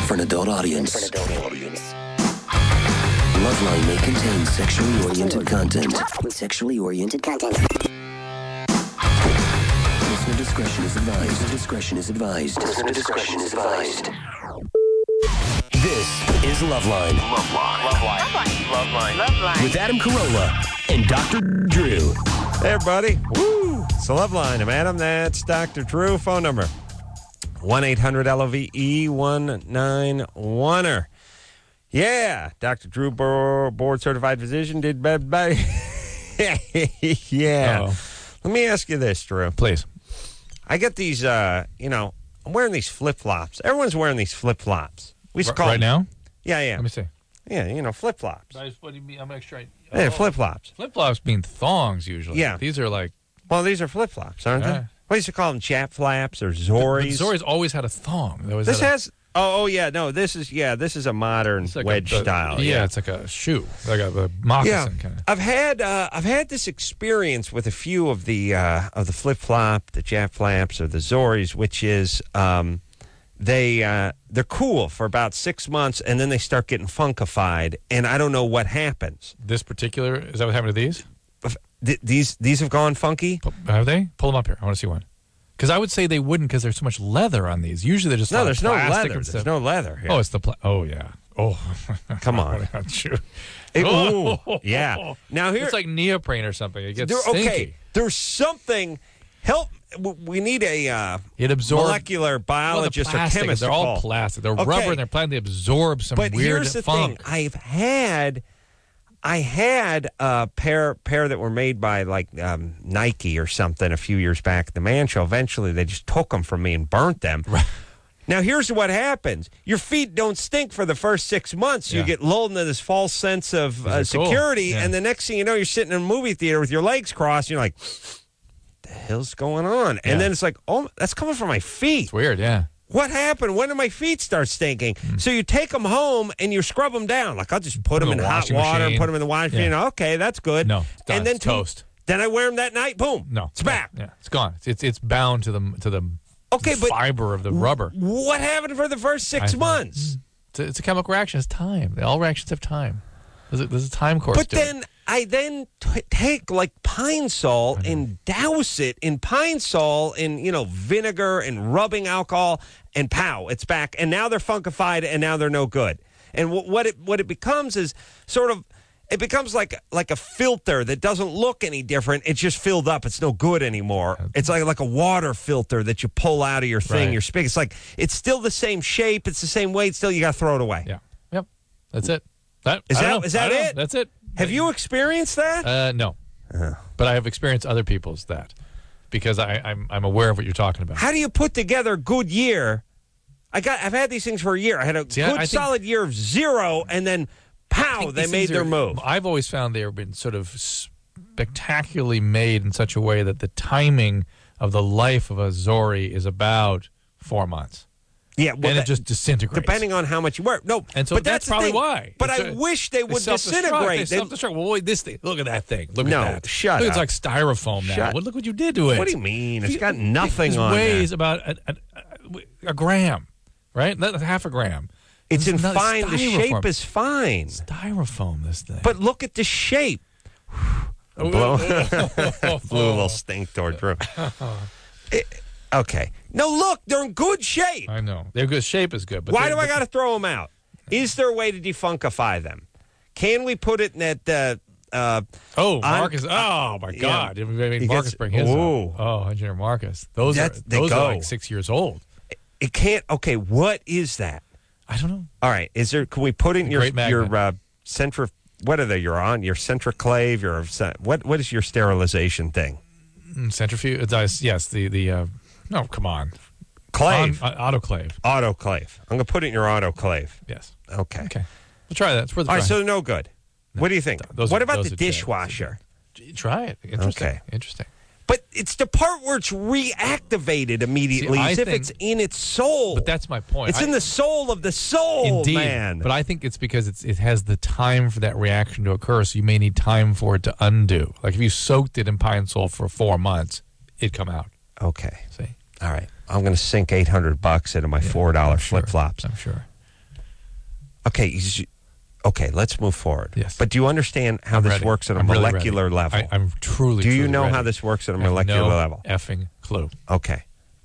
for an adult audience. Loveline may contain sexually oriented content. Sexually oriented content. Listener discretion is advised. Listener discretion is advised. Listener discretion is advised. This is Loveline. Loveline. With Adam Carolla and Dr. Drew. Hey, everybody. Woo! It's the Loveline. I'm Adam. That's Dr. Drew. Phone number 1-800-LOVE-191er. Yeah. Dr. Drew, board certified physician, did bad. Yeah. Uh-oh. Let me ask you this, Drew. Please. I get these, I'm wearing these flip-flops. Everyone's wearing these flip-flops. We used to call Right them- now? Yeah. Let me see. Yeah, flip-flops. What do you mean? I'm extra. Yeah, flip-flops. Flip-flops mean thongs usually. Yeah. These are like. Well, these are flip-flops, aren't Yeah. they? We used to call them chap flaps or Zoris. Zori's always had a thong. This is a modern like wedge style. Yeah, it's like a shoe, like a moccasin kind of. I've had this experience with a few of the flip flop, the jap flaps, or the Zoris, which is they're cool for about 6 months, and then they start getting funkified, and I don't know what happens. This particular, is that what happened to these? These have gone funky. Have they? Pull them up here. I want to see one. Because I would say they wouldn't, because there's so much leather on these. Usually they're just There's no plastic leather. and There's stuff. no leather here. Oh, it's the oh yeah. Oh, Come on. Shoot. Ooh, yeah. Now here It's like neoprene or something. It gets okay. stinky. There's something. Help. We need a It absorbs molecular biologist well, or chemist. They're to all call. plastic. They're Okay. rubber and they're plastic. They absorb some But weird here's the funk. thing. I had a pair that were made by like Nike or something a few years back at the Man Show. Eventually, they just took them from me and burnt them. Right. Now, here's what happens. Your feet don't stink for the first 6 months. You Yeah. get lulled into this false sense of These are cool. security, Yeah. and the next thing you know, you're sitting in a movie theater with your legs crossed, and you're like, the hell's going on? And Yeah. then it's like, oh, that's coming from my feet. It's weird, yeah. What happened? When did my feet start stinking? So you take them home and you scrub them down. Like, I'll just put them in the hot washing water and machine. put them in the washing Yeah. machine. Okay, that's good. No, it's done. And then It's toast. Then I wear them that night. Boom. No, it's back. Yeah, it's gone. It's bound to the Okay, but fiber of the rubber. what happened for the first 6 months? It's a chemical reaction. It's time. All reactions have time. There's a time course. But to it. then I take like Pine Sol and douse it in Pine Sol in vinegar and rubbing alcohol, and pow, it's back. And now they're funkified, and now they're no good. And what it becomes is sort of, it becomes like a filter that doesn't look any different. It's just filled up. It's no good anymore. It's like a water filter that you pull out of your thing, Right. your spigot. It's like it's still the same shape. It's the same weight. Still, you got to throw it away. Yeah. Yep. That's it. Is I don't know. that I don't know. it? That's it. Have you experienced that? No. But I have experienced other people's that because I'm aware of what you're talking about. How do you put together a good year? I've had these things for a year. I had a solid year of zero, and then pow, they made their move. I've always found they have been sort of spectacularly made in such a way that the timing of the life of a Zori is about 4 months. Yeah, well, and it just disintegrates. Depending on how much you work. No, and so but that's the probably thing. why. But I wish they would disintegrate. They self-destruct. Well, wait, this thing. Look at that thing. Look No, at that. shut Look, up. it's like styrofoam now. Well, look what you did to it. What do you mean? It's got nothing it on weighs it. about a gram, right? Not half a gram. It's in not fine. The styrofoam. shape is fine. Styrofoam, this thing. But look at the shape. Blew a little stink toward Drew. Okay. No, look, they're in good shape. I know. Their good shape is good. But Why do I got to throw them out? Is there a way to defunkify them? Can we put it in that... Marcus. Oh, my God. Yeah. Did we make Marcus bring his Ooh. up? Oh, Engineer Marcus. Those are like 6 years old. It can't... Okay, what is that? I don't know. All right. Can we put in your magnet. what are they you're on? Your centriclave, what is your sterilization thing? Centrifuge. Yes, no, come on. Clave. Autoclave. Autoclave. I'm going to put it in your autoclave. Yes. Okay. We'll try that. It's worth a All try. right, so no good. What do you think? What about the are dishwasher? Try it. Interesting. Okay. Interesting. But it's the part where it's reactivated immediately, as if it's in its soul. But that's my point. It's in the soul of the soul, Indeed. man. But I think it's because it has the time for that reaction to occur, so you may need time for it to undo. Like if you soaked it in Pine Sol for 4 months, it'd come out. Okay. See? All right. I'm going to sink $800 into my $4 flip-flops. I'm sure. Okay, let's move forward. Yes. But do you understand how this ready. works at a I'm really molecular ready. level? I'm truly. Do you truly know ready. how this works at a I have molecular no level? Effing clue. Okay.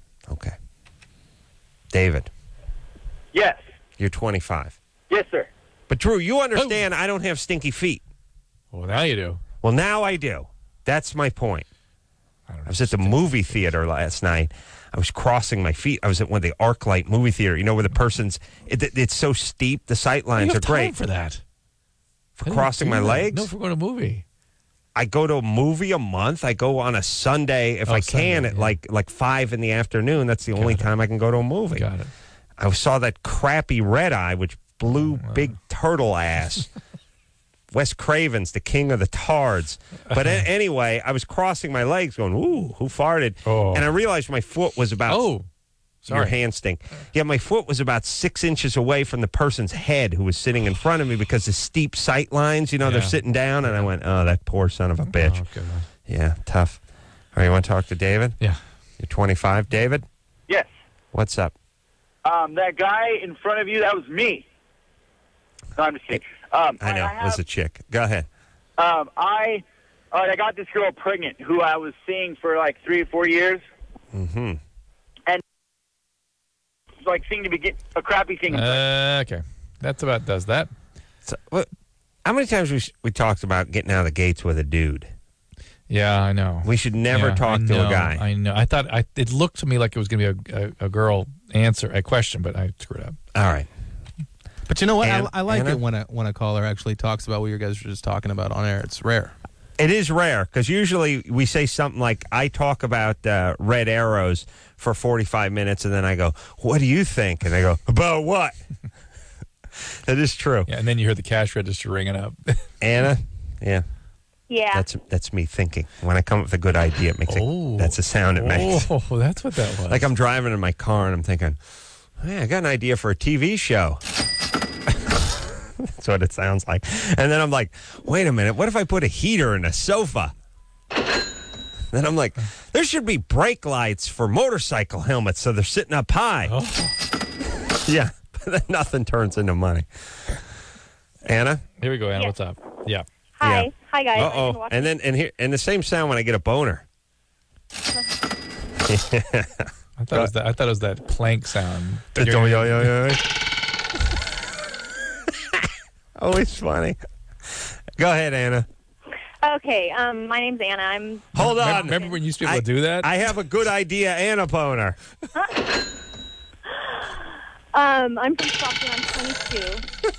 David, Yes. you're 25. Yes, sir. But Drew, you understand I don't have stinky feet. Well, now you do. Well, now I do. That's my point. I don't know. I was at the movie theater last night. I was crossing my feet. I was at one of the ArcLight movie theater. You know where the person's it's so steep. The sight lines you are have time great for that. for crossing my legs. No, for going to a movie. I go to a movie a month. I go on a Sunday if I can Sunday, at yeah. like 5 in the afternoon. That's the only time I can go to a movie. Got it. I saw that crappy Red Eye, which blew big turtle ass. Wes Craven's the king of the tards. But anyway, I was crossing my legs going, ooh, who farted? Oh. And I realized my foot was about... Oh, Your sorry. hand stink. Yeah, my foot was about 6 inches away from the person's head who was sitting in front of me because the steep sight lines, they're Yeah. sitting down. And I went, oh, that poor son of a bitch. Oh, God. Yeah, tough. All right, you want to talk to David? Yeah. You're 25. David, Yes. what's up? That guy in front of you, that was me. No, I'm just kidding. I know, it was a chick. Go ahead. I got this girl pregnant who I was seeing for like 3 or 4 years. Mm-hmm. And like seemed to be getting a crappy thing. Okay. That's about does that. So, how many times we talked about getting out of the gates with a dude? Yeah, I know. We should never Yeah, talk I to know, a guy. I know. I thought it looked to me like it was going to be a girl answer a question, but I screwed up. All right. But you know what? Anna? I like Anna? it when a caller actually talks about what you guys were just talking about on air. It's rare. It is rare because usually we say something like, I talk about red arrows for 45 minutes and then I go, what do you think? And they go, about what? That is true. Yeah, and then you hear the cash register ringing up. Anna? Yeah. Yeah. That's me thinking. When I come up with a good idea, it makes that's the sound it makes. Oh, that's what that was. Like I'm driving in my car and I'm thinking, hey, I got an idea for a TV show. That's what it sounds like. And then I'm like, wait a minute, what if I put a heater in a sofa? Then I'm like, there should be brake lights for motorcycle helmets so they're sitting up high. Oh. Yeah, but then nothing turns into money. Anna? Here we go, Anna. Yeah. What's up? Yeah. Hi. Yeah. Hi, guys. I've been Uh-oh. watching- And the same sound when I get a boner. I thought it was that clank sound. Always funny. Go ahead, Anna. Okay. My name's Anna. I'm. Hold on. Remember when you used to be able to do that? I have a good idea, Anna Boner. I'm from Stockton. I'm 22.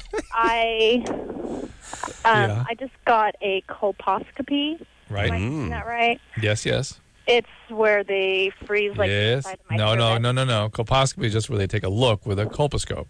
Yeah. I just got a colposcopy. Right. Am I saying that right? Yes, yes. It's where they freeze like the yes. inside of my No. cervix. Colposcopy is just where they take a look with a colposcope.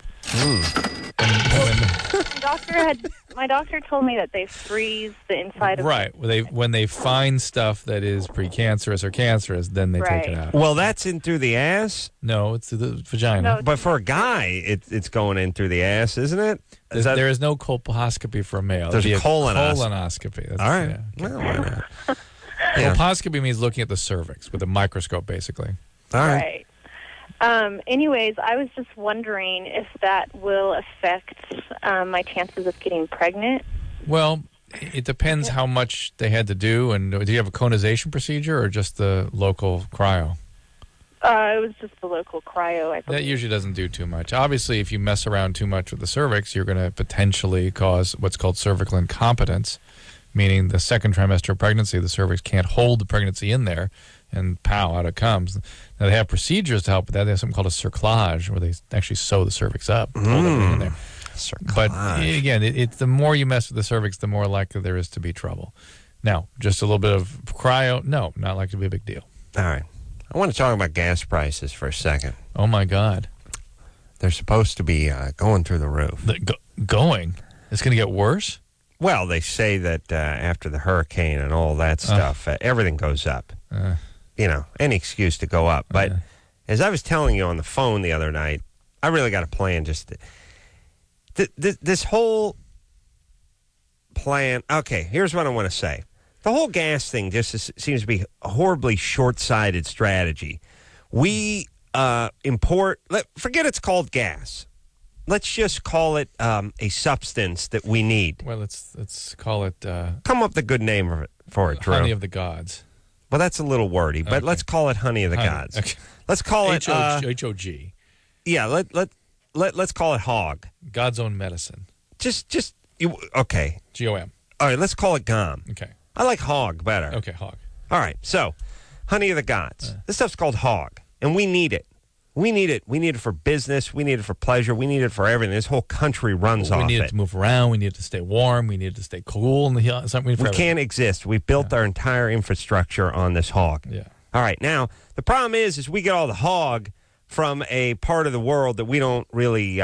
My doctor told me that they freeze the inside of Right. When they find stuff that is precancerous or cancerous, then they take it Right. out. Well, that's in through the ass, No, it's the vagina. No, but for a guy, it's going in through the ass, isn't it? Is that, There is no colposcopy for a male. There's It'd be a colonoscopy. colonoscopy. That's, all right. yeah. Well, why not? Yeah. Colposcopy means looking at the cervix with a microscope, basically. All right. Right. Anyways, I was just wondering if that will affect my chances of getting pregnant. Well, it depends how much they had to do. And do you have a conization procedure or just the local cryo? It was just the local cryo, I That believe. usually doesn't do too much. Obviously, if you mess around too much with the cervix, you're going to potentially cause what's called cervical incompetence, meaning the second trimester of pregnancy, the cervix can't hold the pregnancy in there, and pow, out it comes. Now, they have procedures to help with that. They have something called a cerclage, where they actually sew the cervix up, hold everything in there. But again, it's the more you mess with the cervix, the more likely there is to be trouble. Now, just a little bit of cryo, no, not likely to be a big deal. All right. I want to talk about gas prices for a second. Oh, my God. They're supposed to be going through the roof. Going? It's going to get worse? Well, they say that after the hurricane and all that stuff, everything goes up. Any excuse to go up. But as I was telling you on the phone the other night, I really got a plan. This whole plan. Okay, here's what I want to say. The whole gas thing just seems to be a horribly short-sighted strategy. We import, forget it's called gas. let's just call it a substance that we need. Well, let's call it Come up with a good name for it, Drew. honey of the gods. Well, that's a little wordy, but Okay. let's call it honey of the Honey. gods. Okay. Let's call it HOG. yeah. Let's call it hog. God's own medicine. Okay. GOM. All right. Let's call it gom. Okay. I like hog better. Okay, hog. All right. So, honey of the gods. This stuff's called hog, and we need it. We need it. We need it for business. We need it for pleasure. We need it for everything. This whole country runs We off need it. it to move around. We need it to stay warm. We need it to stay cool. And We can't exist. We've built our entire infrastructure on this hog. Yeah. All right. Now, the problem is we get all the hog from a part of the world that we don't really,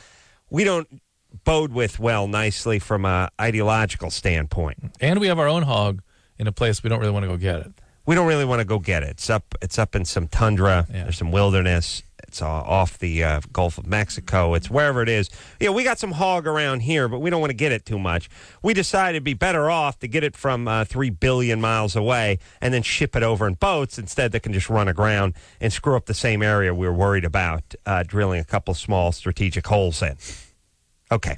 we don't bode with nicely from a ideological standpoint. And we have our own hog in a place we don't really want to go get it. We don't really want to go get it. It's up in some tundra. Yeah. There's some wilderness. It's off the Gulf of Mexico. It's wherever it is. Yeah, we got some hog around here, but we don't want to get it too much. We decided it'd be better off to get it from 3 billion miles away and then ship it over in boats instead that can just run aground and screw up the same area we were worried about drilling a couple small strategic holes in. Okay.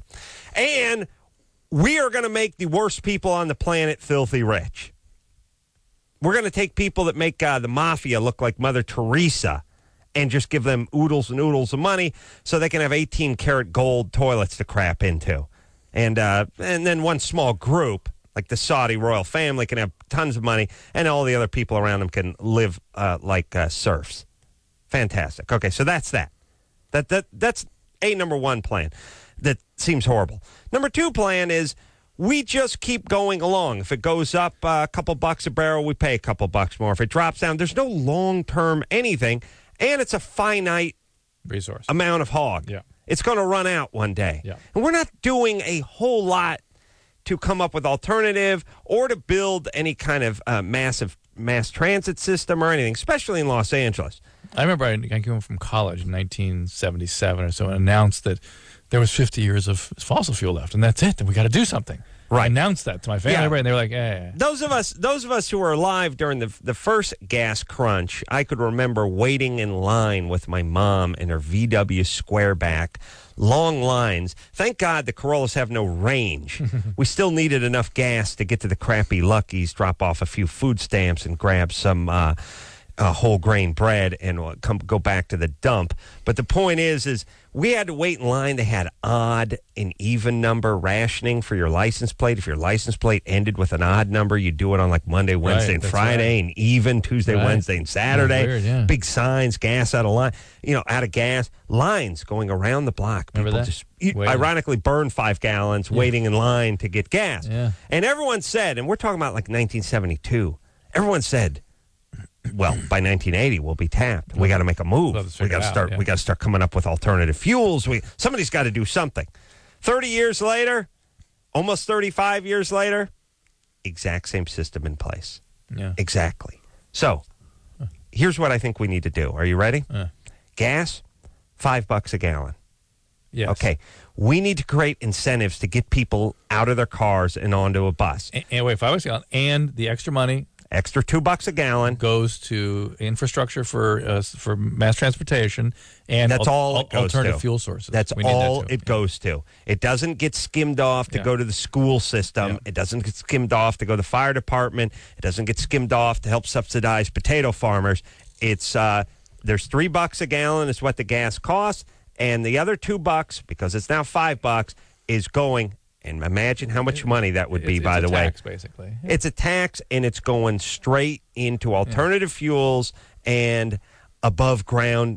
And we are going to make the worst people on the planet filthy rich. We're going to take people that make the mafia look like Mother Teresa and just give them oodles and oodles of money so they can have 18-karat gold toilets to crap into. And then one small group, like the Saudi royal family, can have tons of money, and all the other people around them can live like serfs. Fantastic. Okay, so that's that. That's number one plan. That seems horrible. Number two plan is we just keep going along. If it goes up a couple bucks a barrel, we pay a couple bucks more. If it drops down, there's no long-term anything, and it's a finite Resource. amount of hog. Yeah. It's going to run out one day. Yeah. And we're not doing a whole lot to come up with alternative or to build any kind of massive mass transit system or anything, especially in Los Angeles. I remember I came home from college in 1977 or so and announced that there was 50 years of fossil fuel left, and that's it. And we got to do something. Right. I announced that to my family, Yeah. and they were like, "Eh." Those of us who were alive during the first gas crunch, I could remember waiting in line with my mom in her VW Squareback, long lines. Thank God the Corollas have no range. We still needed enough gas to get to the crappy Lucky's, drop off a few food stamps, and grab some whole grain bread and go back to the dump. But the point is we had to wait in line. They had odd and even number rationing for your license plate. If your license plate ended with an odd number, you do it on like Monday, Wednesday, and that's Friday, and even Tuesday, Right. Wednesday, and Saturday. Weird, yeah. Big signs, gas out of line, out of gas, lines going around the block. People Remember that? just Waiting. ironically burn 5 gallons waiting in line to get gas. Yeah. And everyone said, and we're talking about like 1972, everyone said, well, by 1980 we'll be tapped. We got to make a move. Let's We figure got to it out, start. yeah. We got to start coming up with alternative fuels. Somebody's got to do something. 30 years later, almost 35 years later, exact same system in place. Yeah. Exactly. So, here's what I think we need to do. Are you ready? Gas, $5 a gallon. Yes. Okay. We need to create incentives to get people out of their cars and onto a bus. And wait, $5 a gallon, and the extra money Extra $2 a gallon. goes to infrastructure for mass transportation and That's all it goes alternative to. fuel sources. That's We need that all too. it goes to. It doesn't get skimmed off to Yeah. go to the school system. Yeah. It doesn't get skimmed off to go to the fire department. It doesn't get skimmed off to help subsidize potato farmers. It's there's $3 a gallon is what the gas costs, and the other $2 because it's now $5 is going. And imagine how much money that would be. By the way, tax, basically. it's a tax, and it's going straight into alternative fuels and above ground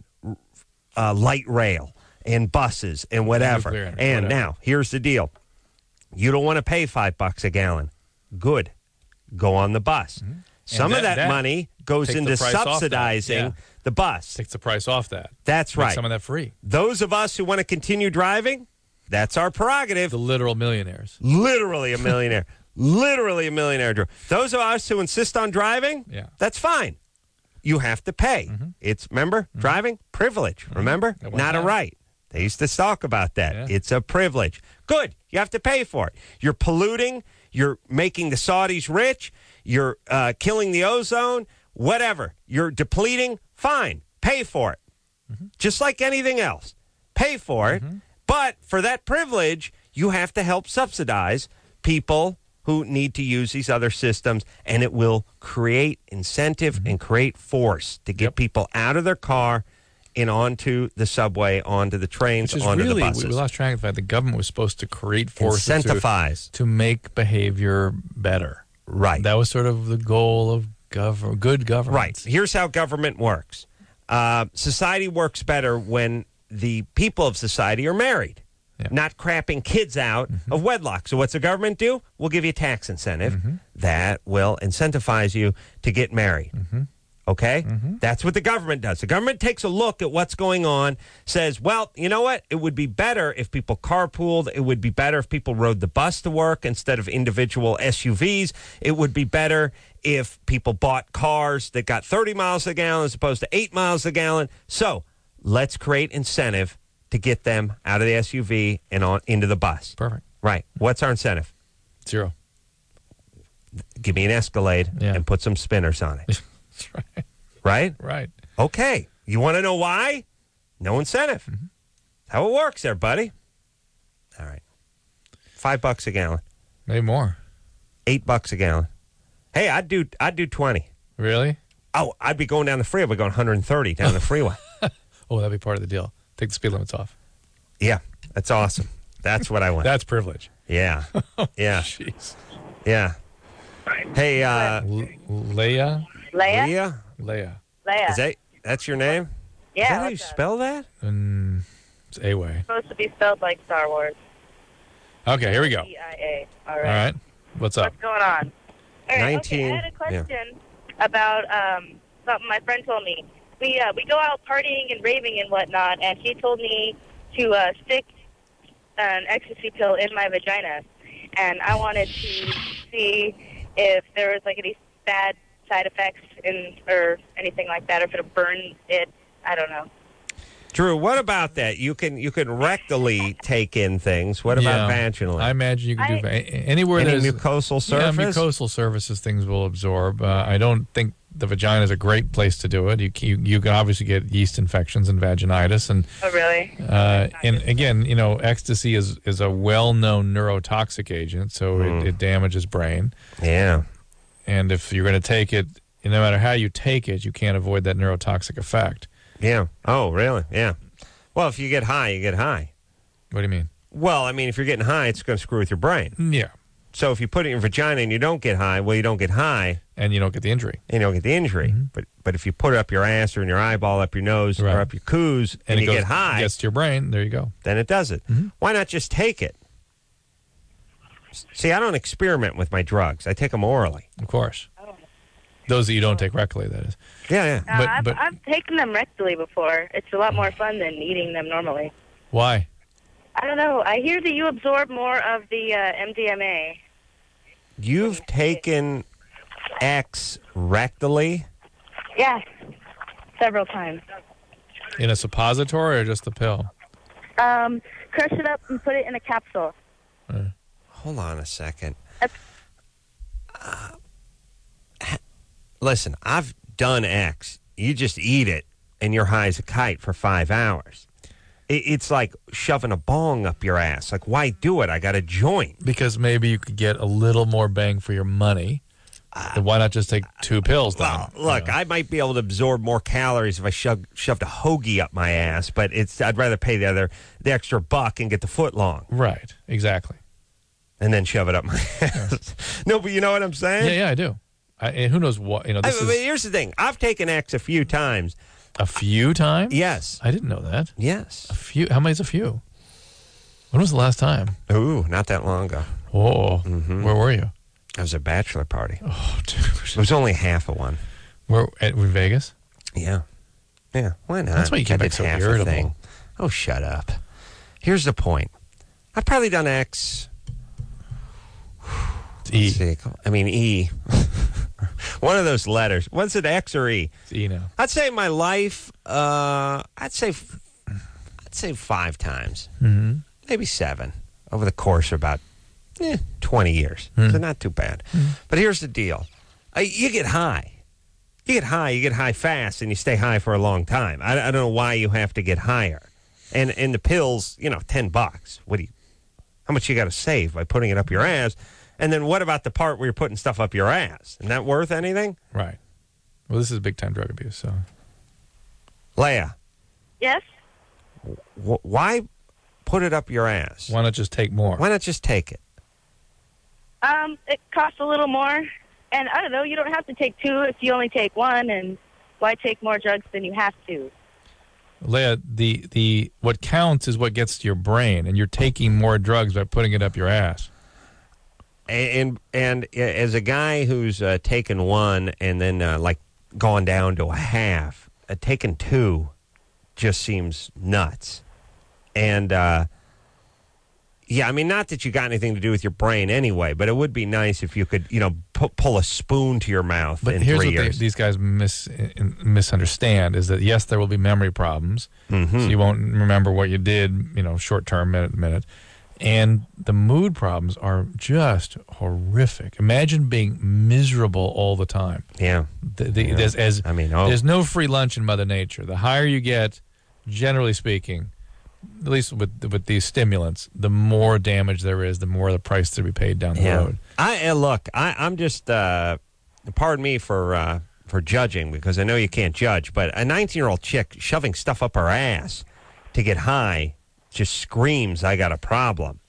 light rail and buses and whatever. Nuclear, And whatever. now, here's the deal. You don't want to pay $5 a gallon. Good. Go on the bus. Some of that- that that money goes take the into price off that. subsidizing Yeah. the bus. Takes the price off that. That's Make right. some of that free. Those of us who want to continue driving, that's our prerogative. The literal millionaires. Literally a millionaire. Literally a millionaire, Drew. Those of us who insist on driving, Yeah. that's fine. You have to pay. It's, remember, driving, privilege. Remember? At one Not a time. right. They used to talk about that. Yeah. It's a privilege. Good. You have to pay for it. You're polluting. You're making the Saudis rich. You're killing the ozone. Whatever. You're depleting. Fine. Pay for it. Just like anything else. Pay for it. But for that privilege, you have to help subsidize people who need to use these other systems, and it will create incentive and create force to get people out of their car and onto the subway, onto the trains, Which is onto really, the buses. we lost track of the fact the government was supposed to create forces Incentivize. to make behavior better. Right. That was sort of the goal of good government. Right. Here's how government works. Society works better when the people of society are married, not crapping kids out of wedlock. So what's the government do? We'll give you a tax incentive that will incentivize you to get married. Okay? That's what the government does. The government takes a look at what's going on, says, well, you know what? It would be better if people carpooled. It would be better if people rode the bus to work instead of individual SUVs. It would be better if people bought cars that got 30 miles a gallon as opposed to 8 miles a gallon. So let's create incentive to get them out of the SUV and on into the bus. Perfect. Right. What's our incentive? 0. Give me an Escalade and put some spinners on it. That's right. Right? Right. Okay. You want to know why? No incentive. That's how it works there, buddy. All right. $5 a gallon. Maybe more. $8 a gallon. Hey, I'd do 20. Really? Oh, I'd be going down the freeway. I'd be going 130 down the freeway. Oh, that'd be part of the deal. Take the speed limits off. Yeah, that's awesome. That's what I want. That's privilege. Yeah. Yeah. Jeez. Yeah. Hey, Leia? Leia? Leah? Leia. That's your name? Yeah. Is that how you what's up? spell that? It's A-way. Supposed to be spelled like Star Wars. Okay, here we go. CIA. All All right. right. What's up? What's going on? All right, 19. Okay, I had a question about something my friend told me. We go out partying and raving and whatnot, and she told me to stick an ecstasy pill in my vagina, and I wanted to see if there was like any bad side effects or anything like that, or if it'll burn it. I don't know. Drew, what about that? You can rectally take in things. What about vaginally? I imagine you can do anywhere Any there's mucosal surface? Yeah, mucosal surfaces things will absorb. I don't think the vagina is a great place to do it. You can obviously get yeast infections and vaginitis, and Oh, really? and again, you know, ecstasy is a well-known neurotoxic agent, so it damages brain. Yeah. And if you're going to take it, no matter how you take it, you can't avoid that neurotoxic effect. Yeah. Oh, really? Yeah. Well, if you get high, you get high. What do you mean? Well, I mean, if you're getting high, it's going to screw with your brain. Yeah. So if you put it in your vagina and you don't get high, well, you don't get high. And you don't get the injury. And you don't get the injury. But if you put it up your ass or in your eyeball, up your nose, or up your coos, and you get high, gets to your brain, there you go. then it does it. Why not just take it? See, I don't experiment with my drugs. I take them orally. Of course. Those that you don't take rectally, that is. Yeah, yeah. I've taken them rectally before. It's a lot more fun than eating them normally. Why? I don't know. I hear that you absorb more of the MDMA. You've taken X rectally? Yeah, several times. In a suppository or just the pill? Crush it up and put it in a capsule. Hold on a second. That's- Listen, I've done X. You just eat it, and you're high as a kite for 5 hours. It's like shoving a bong up your ass. Like, why do it? I got a joint. Because maybe you could get a little more bang for your money. Then why not just take 2 pills then? Well, look, I might be able to absorb more calories if I shoved a hoagie up my ass, but I'd rather pay the extra $1 and get the foot long. Right, exactly. And then shove it up my ass. No, but you know what I'm saying? Yeah, I do. And who knows what, But here's the thing. I've taken X a few times. A few times? Yes. I didn't know that. Yes. A few? How many's a few? When was the last time? Ooh, not that long ago. Oh, where were you? It was a bachelor party. Oh, dude. It was only half of one. Where, in Vegas? Yeah. Yeah, why not? That's why you get I back did so half a irritable. thing. Oh, shut up. Here's the point. I've probably done X. It's E. Let's see. I mean, E. One of those letters. What's it, X or E? It's E now. I'd say in my life, I'd say 5 times. Maybe 7 over the course of about 20 years. So not too bad. But here's the deal. You get high. You get high fast, and you stay high for a long time. I don't know why you have to get higher. And the pills, $10. How much you got to save by putting it up your ass? And then what about the part where you're putting stuff up your ass? Isn't that worth anything? Right. Well, this is big time drug abuse. So, Leia, Yes? why put it up your ass? why not just take more? Why not just take it? It costs a little more. And I don't know, you don't have to take 2 if you only take 1. And why take more drugs than you have to? Leia, the what counts is what gets to your brain, and you're taking more drugs by putting it up your ass. And as a guy who's taken 1 and then gone down to a half, taking 2 just seems nuts. And not that you got anything to do with your brain anyway, but it would be nice if you could, pull a spoon to your mouth But in here's 3 what years. these guys misunderstand is that, yes, there will be memory problems. Mm-hmm. So you won't remember what you did, short term, minute to minute. And the mood problems are just horrific. Imagine being miserable all the time. Yeah. There's no free lunch in Mother Nature. The higher you get, generally speaking, at least with these stimulants, the more damage there is, the more the price to be paid down the road. I'm just, pardon me for judging, because I know you can't judge, but a 19-year-old chick shoving stuff up her ass to get high just screams, I got a problem.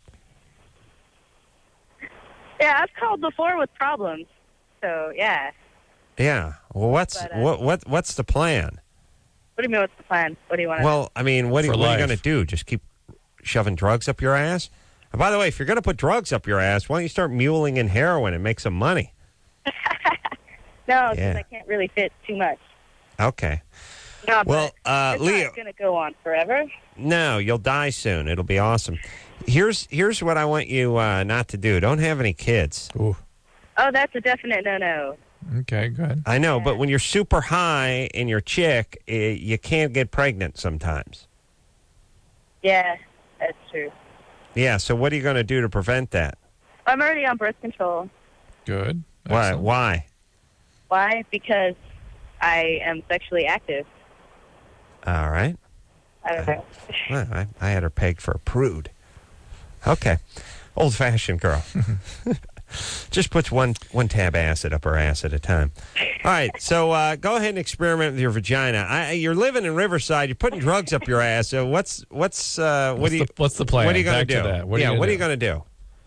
Yeah, I've called before with problems. So, yeah. Yeah. Well, what's the plan? What do you mean, what's the plan? What do you want to Well, I mean, what are you going to do? Just keep shoving drugs up your ass? And by the way, if you're going to put drugs up your ass, why don't you start muling in heroin and make some money? No, because I can't really fit too much. Okay. No, Well, but Leo, it's not going to go on forever. no, you'll die soon. It'll be awesome. Here's what I want you not to do. Don't have any kids. Ooh. Oh, that's a definite no-no. Okay, good. I know, but when you're super high and you're chick, you can't get pregnant sometimes. Yeah, that's true. Yeah, so what are you going to do to prevent that? I'm already on birth control. Good. Why? Excellent. Why? Why? Because I am sexually active. All right. I don't know. Well, I had her pegged for a prude. Okay. Old-fashioned girl. Just puts one tab acid up her ass at a time. All right, so go ahead and experiment with your vagina. You're living in Riverside. You're putting drugs up your ass. So what's the plan? What are you going to do? What are you going to do?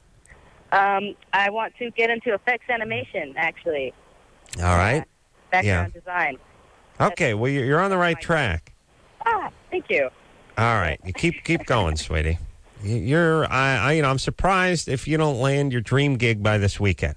I want to get into effects animation, actually. All right. Background design. Okay, well, you're on the right track. Thank you. All right, you keep going, sweetie. I'm surprised if you don't land your dream gig by this weekend.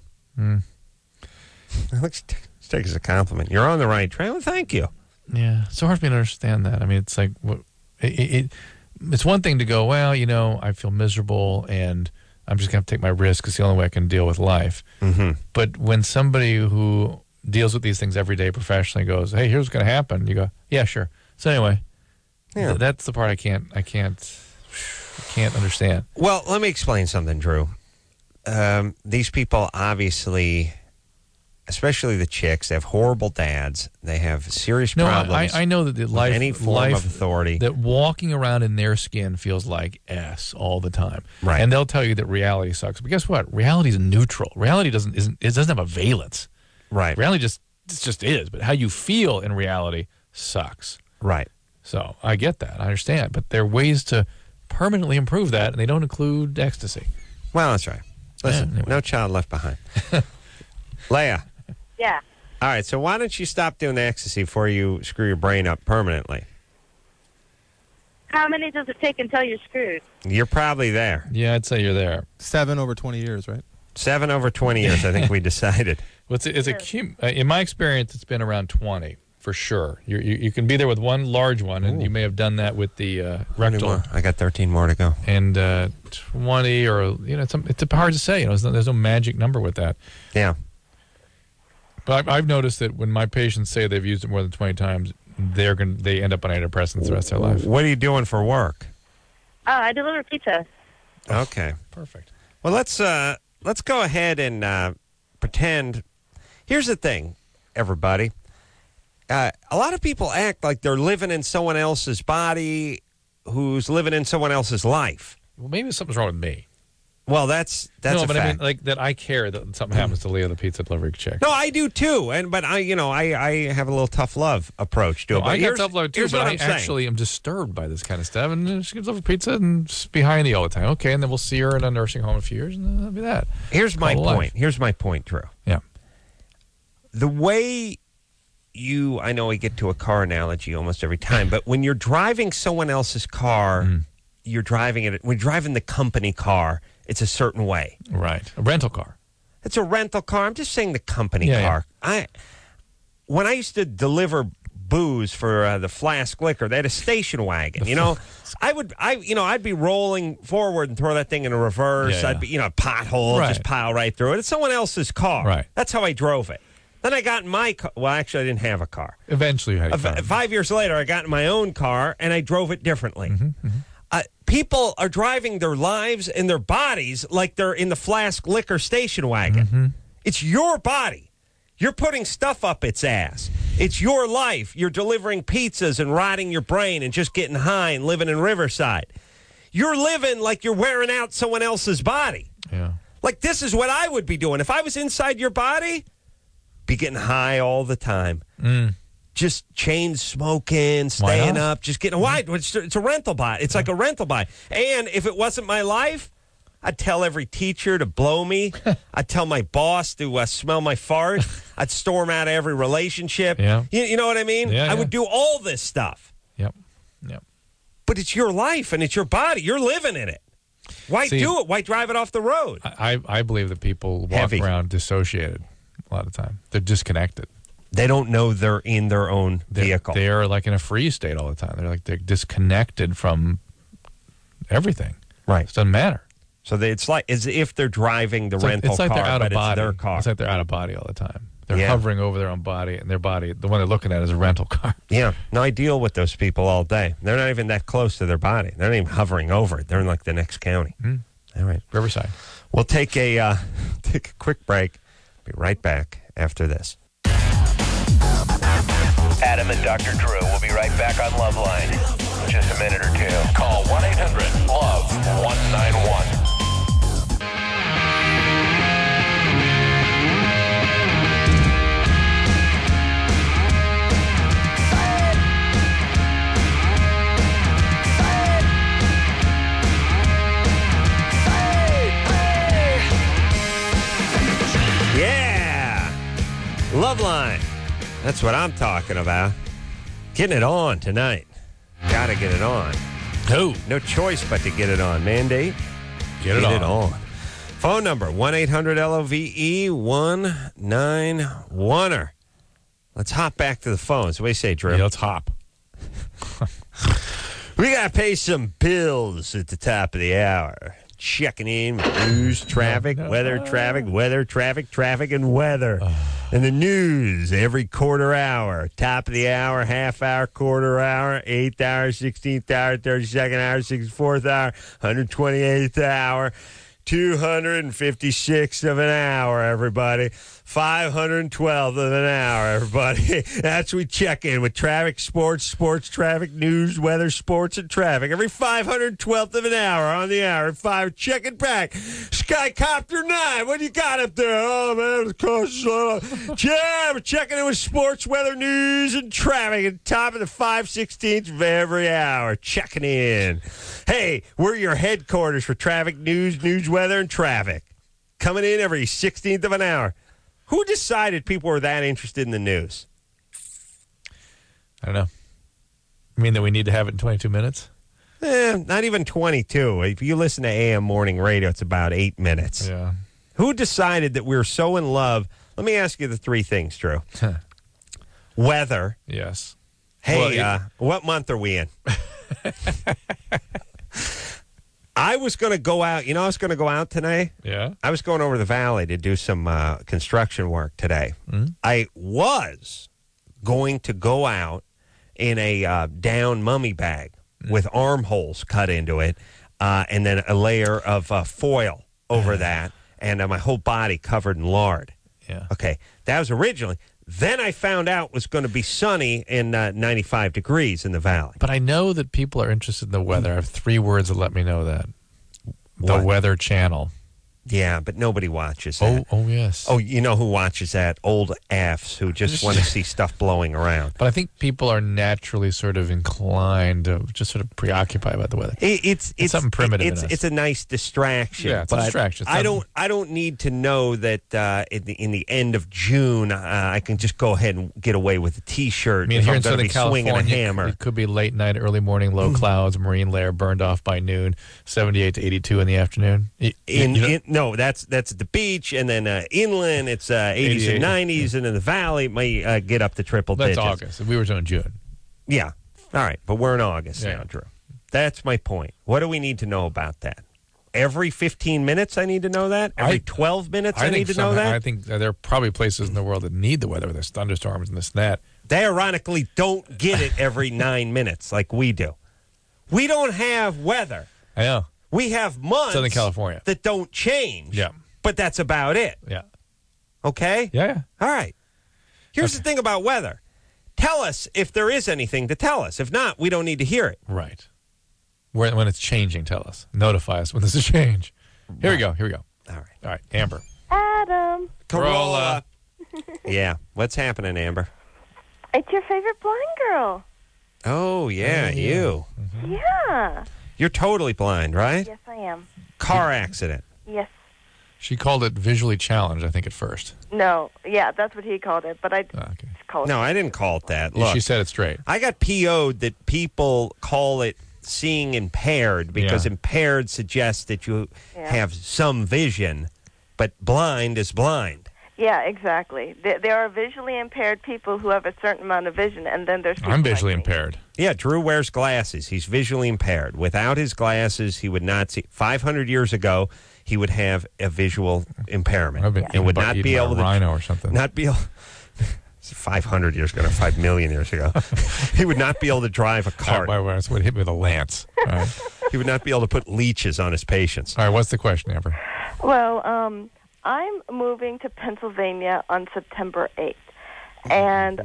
Let's take it as a compliment. You're on the right track. Well, thank you. Yeah, it's so hard for me to understand that. I mean, it's like it's one thing to go, well, I feel miserable and I'm just going to take my risk. It's the only way I can deal with life. Mm-hmm. But when somebody who deals with these things every day professionally goes, hey, here's what's going to happen, you go, yeah, sure. So anyway, that's the part I can't understand. Well, let me explain something, Drew. These people obviously, especially the chicks, they have horrible dads. They have serious problems. I know that any form of authority. That walking around in their skin feels like S all the time. Right. And they'll tell you that reality sucks. But guess what? Reality is neutral. Reality doesn't have a valence. Right. Reality just is. But how you feel in reality sucks. Right. So I get that. I understand. But there are ways to permanently improve that, and they don't include ecstasy. Well, that's right. Listen, anyway. No child left behind. Leia. Yeah. All right, so why don't you stop doing the ecstasy before you screw your brain up permanently? How many does it take until you're screwed? You're probably there. Yeah, I'd say you're there. 7 over 20 years, right? 7 over 20 years, I think we decided. Well, in my experience, it's been around 20 for sure. You can be there with one large one, and you may have done that with the rectal. I got 13 more to go. And 20, or it's hard to say. There's no magic number with that. Yeah. But I've noticed that when my patients say they've used it more than 20 times, they end up on antidepressants the rest of their life. What are you doing for work? I deliver pizza. Okay. Perfect. Well, let's go ahead and pretend. Here's the thing, everybody. A lot of people act like they're living in someone else's body who's living in someone else's life. Well, maybe something's wrong with me. Well, that's no, a but fact. I mean, like that. I care that something happens to Leo, the pizza delivery chick. No, I do too. But I have a little tough love approach to it. No, But I got here's- tough love too, here's but what I I'm saying. actually am disturbed by this kind of stuff. And she gives over pizza and is behind me all the time. Okay, and then we'll see her in a nursing home in a few years, and then that'll be that. Here's my Call it life. point. Here's my point, Drew. Yeah. The way I know we get to a car analogy almost every time, but when you're driving someone else's car, you're driving it. When you're driving the company car, it's a certain way. Right. A rental car. It's a rental car. I'm just saying the company Yeah, car. When I used to deliver booze for the Flask Liquor, they had a station wagon. I'd be rolling forward and throw that thing in a reverse. Yeah. I'd be, pothole, Right. just pile right through it. It's someone else's car. Right. That's how I drove it. Then I got in my car. Well, actually, I didn't have a car. Eventually, you had a car. 5 years later, I got in my own car and I drove it differently. People are driving their lives and their bodies like they're in the Flask Liquor station wagon. It's your body. You're putting stuff up its ass. It's your life. You're delivering pizzas and rotting your brain and just getting high and living in Riverside. You're living like you're wearing out someone else's body. Yeah. Like, this is what I would be doing. If I was inside your body, be getting high all the time. Just chain smoking, staying up, just getting wide. It's a rental buy. It's like a rental buy. And if it wasn't my life, I'd tell every teacher to blow me. I'd tell my boss to smell my fart. I'd storm out of every relationship. Yeah. You know what I mean? Yeah, I would do all this stuff. Yep. But it's your life and it's your body. You're living in it. Why do it? Why drive it off the road? I believe that people walk Heavy. around dissociated a lot of the time. They're disconnected. They don't know they're in their own vehicle. They're like in a freeze state all the time. They're disconnected from everything. Right. It doesn't matter. So it's like as if they're driving the It's rental like car, they're out but of body. it's their car. It's like they're out of body all the time. They're Yeah. hovering over their own body, and their body, the one they're looking at, is a rental car. Yeah. No, I deal with those people all day. They're not even that close to their body. They're not even hovering over it. They're in like the next county. All right. Riverside. We'll take a quick break. Be right back after this. Adam and Dr. Drew will be right back on Loveline in just a minute or two. Call 1-800-LOVE-191. Yeah. Loveline. That's what I'm talking about. Getting it on tonight. Gotta get it on. No choice but to get it on. Mandate. Get it on. Phone number 1-800-LOVE-191. Let's hop back to the phones. What do you say, Drew? Yeah, let's hop. We got to pay some bills at the top of the hour. Checking in with news, traffic, weather, traffic, and weather. And the news every quarter hour. Top of the hour, half hour, quarter hour, 8th hour, 16th hour, 32nd hour, 64th hour, 128th hour, 256th of an hour, everybody. 512th of an hour, everybody. That's we check in with traffic, sports, traffic, news, weather, sports, and traffic. Every 512th of an hour on the hour. 5, check it back. Skycopter 9, what do you got up there? Oh, man, it's close. Yeah, we're checking in with sports, weather, news, and traffic at the top of the 5/16th of every hour. Checking in. Hey, we're your headquarters for traffic, news, weather, and traffic. Coming in every 16th of an hour. Who decided people were that interested in the news? I don't know. You mean that we need to have it in 22 minutes? Not even 22. If you listen to AM morning radio, it's about 8 minutes. Yeah. Who decided that we were so in love? Let me ask you the three things, Drew. Weather. Yes. Hey, Well, what month are we in? I was going to go out. I was going to go out today. Yeah. I was going over the valley to do some construction work today. I was going to go out in a down mummy bag with armholes cut into it and then a layer of foil over that and my whole body covered in lard. Yeah. Okay. That was originally. Then I found out it was going to be sunny and 95 degrees in the valley. But I know that people are interested in the weather. I have 3 words that let me know that. The What? Weather Channel. Yeah, but nobody watches that. Oh, yes. Oh, you know who watches that? Old AFs who just want to see stuff blowing around. But I think people are naturally sort of inclined to just sort of preoccupied about the weather. It's something primitive in us. It's a nice distraction. Yeah, it's a but distraction. It's I don't need to know that in the end of June I can just go ahead and get away with a T-shirt. I mean, if here I'm in going to Southern be swinging a California, hammer. it could be late night, early morning, low clouds, marine layer burned off by noon, 78 to 82 in the afternoon. No, that's at the beach, and then inland it's 80s and 90s, and in the valley it may get up to triple That's digits. August. We were doing June. Yeah. All right, but we're in August Yeah. now, Drew. That's my point. What do we need to know about that? Every 15 minutes I need to know that? Every 12 minutes I need to know that? I think there are probably places in the world that need the weather. There's thunderstorms and this and that. They ironically don't get it every 9 minutes like we do. We don't have weather. I know. We have months Southern California. that don't change. Yeah. But that's about it. Yeah. Okay? Yeah. All right. Here's the thing about weather. Tell us if there is anything to tell us. If not, we don't need to hear it. Right. When it's changing, tell us. Notify us when there's a change. Here we go. All All right. Amber. Adam, Corolla. Yeah. What's happening, Amber? it's your favorite blind girl. Oh, yeah, you. Yeah. You're totally blind, right? Yes, I am. Car accident. Yes. She called it visually challenged, I think, at first. No. Yeah, that's what he called it, but I Oh, okay. just called No, I didn't call it that. Look, She said it straight. I got PO'd that people call it seeing impaired because Yeah. impaired suggests that you Yeah. have some vision, but blind is blind. Yeah, exactly. There are visually impaired people who have a certain amount of vision, and then there's people I'm visually like me. impaired. Yeah, Drew wears glasses. He's visually impaired. Without his glasses, he would not see. 500 years ago, he would have a visual impairment I've been and would eaten not by- be eaten by able a to rhino or something. Not be able. 500 years ago, not 5 million years ago. He would not be able to drive a cart. That's what hit me with a lance. All right. He would not be able to put leeches on his patients. All right, what's the question, Amber? Well, I'm moving to Pennsylvania on September 8th, and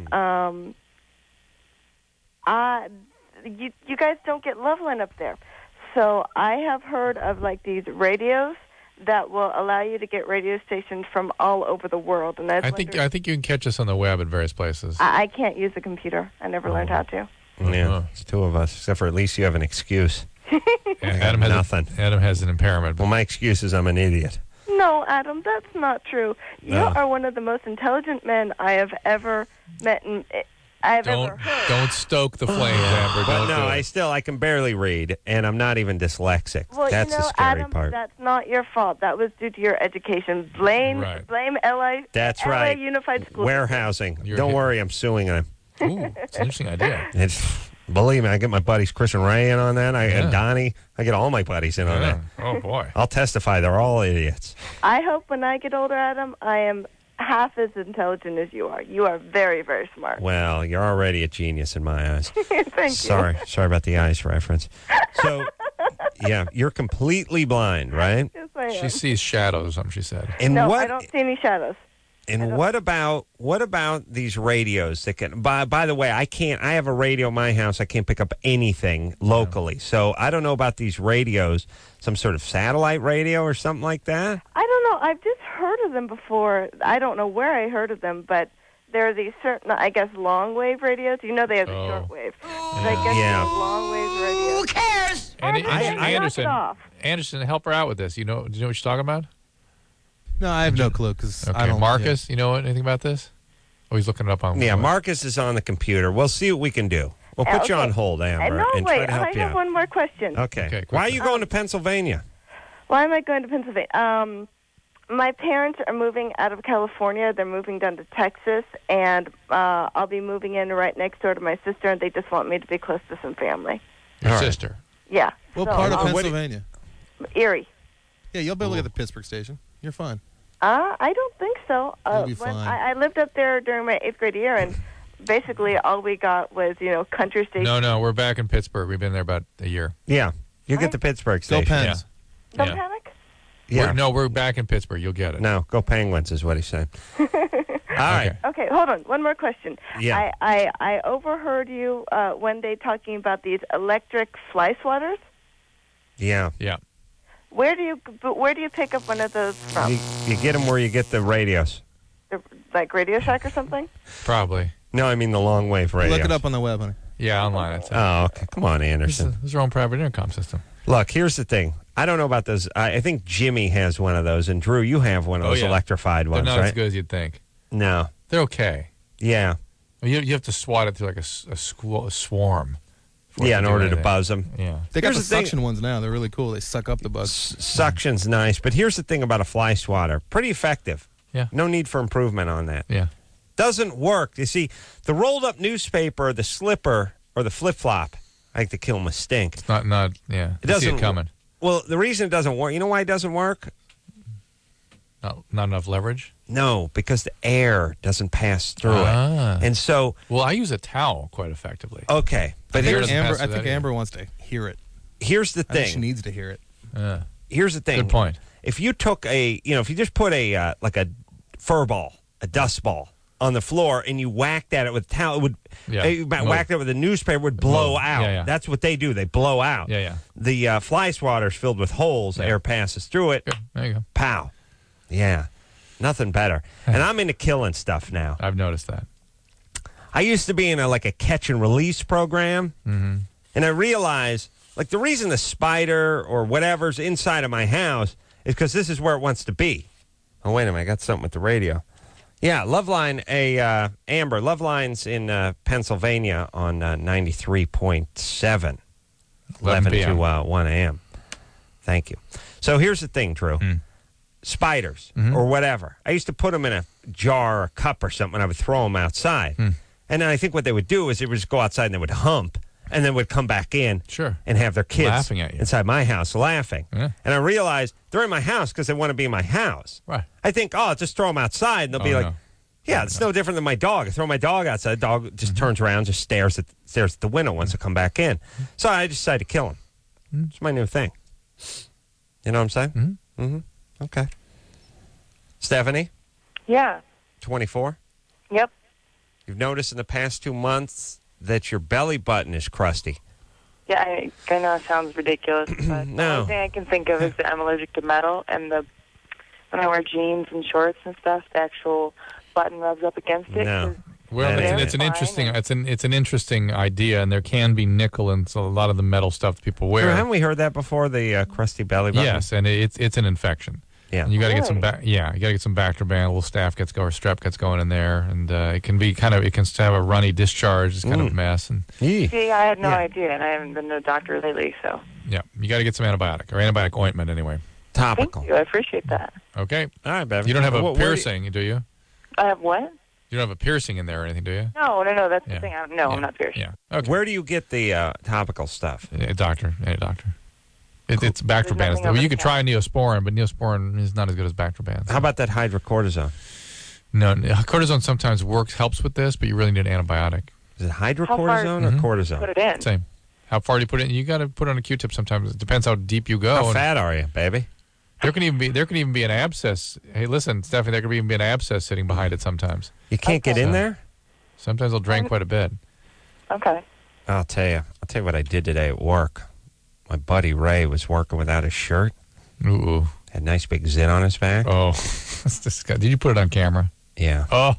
you guys don't get Loveland up there, so I have heard of like these radios that will allow you to get radio stations from all over the world, and I think you can catch us on the web at various places. I can't use a computer. I never learned how to. Yeah, it's two of us, except for at least you have an excuse. Adam has nothing. Adam has an impairment. Well, my excuse is I'm an idiot. No, Adam, that's not true. You No. are one of the most intelligent men I have ever met. Ever heard. Don't stoke the flames, Amber. But Don't no, do it. I can barely read, and I'm not even dyslexic. Well, That's you know, the scary Adam, part. that's not your fault. That was due to your education. Blame LA. That's LA right. Unified School. Warehousing. You're Don't hit- worry, I'm suing him. Ooh, it's an interesting idea. Believe me, I get my buddies Chris and Ray in on that. Yeah. And Donnie. I get all my buddies in on that. Oh, boy. I'll testify. They're all idiots. I hope when I get older, Adam, I am half as intelligent as you are. You are very, very smart. Well, you're already a genius in my eyes. Thank you. Sorry about the eyes reference. So, yeah, you're completely blind, right? Yes, I am. She sees shadows or something, she said. And no, what? I don't see any shadows. And what about these radios that can? By the way, I have a radio in my house. I can't pick up anything locally, so I don't know about these radios. Some sort of satellite radio or something like that. I don't know. I've just heard of them before. I don't know where I heard of them, but there are these certain, I guess, long wave radios. You know they have the short wave. But I guess Yeah. these long wave radios. Who cares? Anderson, help her out with this. Do you know what she's talking about? No, I have no clue because Okay, I don't. Marcus, you know anything about this? Oh, he's looking it up on. Yeah, Marcus is on the computer. We'll see what we can do. We'll put you Okay. on hold, Amber, No, and try wait. to help I you have out. one more question. Okay. Why are you going to Pennsylvania? Why am I going to Pennsylvania? My parents are moving out of California. They're moving down to Texas, and I'll be moving in right next door to my sister, and they just want me to be close to some family. Your All right. sister. Yeah. What So part of I'll- Pennsylvania? Erie. Yeah, you'll be able to get the Pittsburgh station. You're fine. I don't think so. You'll be when fine. I lived up there during my 8th grade year, and basically all we got was, country station. No, we're back in Pittsburgh. We've been there about a year. Yeah, you get the Pittsburgh Go station. Pens. Don't Yeah. panic. Yeah. We're back in Pittsburgh. You'll get it. No, go Penguins is what he's saying. All All right. Okay, hold on. One more question. Yeah. I overheard you one day talking about these electric fly swatters. Yeah. Yeah. Where do you pick up one of those from? You get them where you get the radios. Like Radio Shack or something? Probably. No, I mean the long wave radio. Look it up on the web, honey. Yeah, online. It's Oh, okay. Come on, Anderson. This is your own private intercom system. Look, here's the thing. I don't know about those. I think Jimmy has one of those, and Drew, you have one of those electrified They're ones, not right? as good as you'd think. No. They're okay. Yeah. You have to swat it through like a swarm. for it Yeah, in do order to anything. buzz them. Yeah. They got Here's the the thing- suction ones now. They're really cool. They suck up the bugs. Suction's nice, but here's the thing about a fly swatter. Pretty effective. Yeah. No need for improvement on that. Yeah. Doesn't work. You see, the rolled up newspaper, the slipper, or the flip flop, I like to kill them with stink. It's not. Yeah. It You see doesn't it coming. Well, the reason it doesn't work, you know why it doesn't work? Not enough leverage. No, because the air doesn't pass through Ah. it. And so, Well, I use a towel quite effectively. okay. But Air here's, doesn't pass I through think that Amber wants to hear it. here's the I think she thing. needs to hear it. Here's the thing. Good point. If you took if you just put a like a fur ball, a dust ball on the floor, and you whacked at it with a towel, it would. You whacked it with a newspaper, it would blow out. Yeah, yeah. That's what they do. They blow out. Yeah, yeah. The fly swatter's filled with holes. Air passes through it. Good. There you go. Pow. Yeah. Nothing better. And I'm into killing stuff now. I've noticed that. I used to be in a catch and release program, Mm-hmm. and I realized the reason the spider or whatever's inside of my house is because this is where it wants to be. Oh, wait a minute. I got something with the radio. Yeah, Loveline, Amber. Loveline's in Pennsylvania on 93.7, 11 to 1 a.m. Thank you. So here's the thing, Drew. Spiders or whatever. I used to put them in a jar or a cup or something, and I would throw them outside. And then I think what they would do is they would just go outside and they would hump, and then would come back in and have their kids Laughing at you. inside my house laughing. Yeah. And I realized they're in my house because they want to be in my house. Right. I think, I'll just throw them outside, and they'll be like, no. yeah, it's no different than my dog. I throw my dog outside. The dog just turns around, just stares at the window, wants to come back in. So I decided to kill him. It's my new thing. You know what I'm saying? Mm-hmm. Okay. Stephanie, Yeah. 24. Yep. You've noticed in the past 2 months that your belly button is crusty. Yeah, I know it sounds ridiculous, but No. the only thing I can think of is that I'm allergic to metal, and when I wear jeans and shorts and stuff, the actual button rubs up against it. No. 'cause Well, That it's is an interesting it's an interesting idea, and there can be nickel in a lot of the metal stuff that people wear. Drew, haven't we heard that before, the crusty belly button? Yes, and it's an infection. Yeah. And you got to get some Really? you got to get some Bactroban, a little staph gets going, or strep gets going in there, and it can have a runny discharge. It's kind of a mess, and Yee. See, I had no Yeah. idea, and I haven't been to a doctor lately, so yeah, you got to get some antibiotic or antibiotic ointment anyway. Topical. thank you. I appreciate that. Okay, All right, Bevan. you don't have a Where do you- piercing, do you? I have what? You don't have a piercing in there or anything, do you? No, that's Yeah. the thing. Yeah. I'm not pierced. Yeah. Okay. Where do you get the topical stuff? A doctor. It's Bactroban. nothing Well, over you the could try Neosporin, but Neosporin is not as good as Bactroban. so- How about that hydrocortisone? No, cortisone sometimes helps with this, but you really need an antibiotic. Is it hydrocortisone or cortisone? Put it in. Same. How far do you put it in? You got to put it on a Q-tip sometimes. It depends how deep you go. How and fat are you, baby? There can even be an abscess. Hey, listen, Stephanie, there could even be an abscess sitting behind it sometimes. You can't get in there? Sometimes they'll drain quite a bit. Okay. I'll tell you what I did today at work. My buddy Ray was working without his shirt. Ooh. Had a nice big zit on his back. Oh, that's disgusting. Did you put it on camera? Yeah. Oh.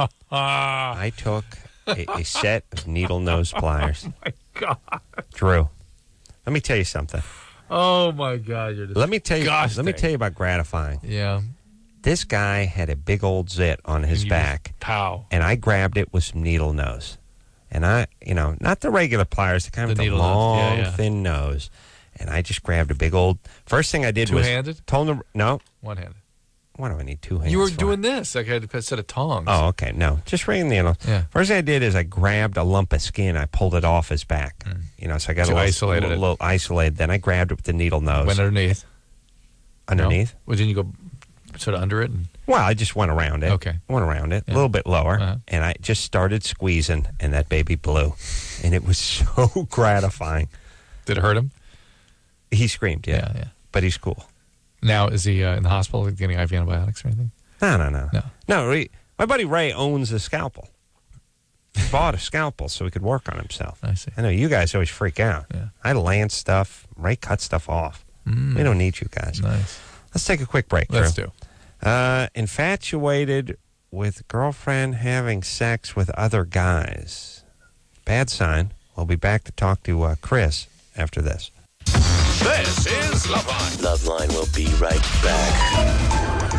I took a set of needle nose pliers. Oh, my God. Drew, let me tell you something. Oh, my God. You're Let me tell you disgusting. about gratifying. Yeah. This guy had a big old zit on his You back, just pow. and I grabbed it with some needle nose. And I, not the regular pliers, the kind The with the needle nose. long, Yeah, yeah. thin nose. And I just grabbed a big old. First thing I did was Two-handed? told him no. One-handed. Why do I need two hands? You were for? doing this. Like I had a set of tongs. Oh, okay. No, just ring the needle. Yeah. First thing I did is I grabbed a lump of skin. I pulled it off his back. So I got So a little, isolated it. little isolated. Then I grabbed it with the needle nose. Went underneath. Underneath? No? Well, didn't you go sort of under it? And, Well, I just went around it. Okay. Went around it, Yeah. a little bit lower, Uh-huh. and I just started squeezing, and that baby blew. And it was so gratifying. did it hurt him? He screamed, yeah. Yeah. But he's cool. Now, is he in the hospital getting IV antibiotics or anything? No. No. No, My buddy Ray owns a scalpel. He bought a scalpel so he could work on himself. I see. I know you guys always freak out. Yeah. I land stuff. Ray cuts stuff off. We don't need you guys. Nice. Let's take a quick break. Let's Drew. do. Infatuated with girlfriend having sex with other guys. Bad sign. We'll be back to talk to Chris after this. This is Loveline. Loveline will be right back.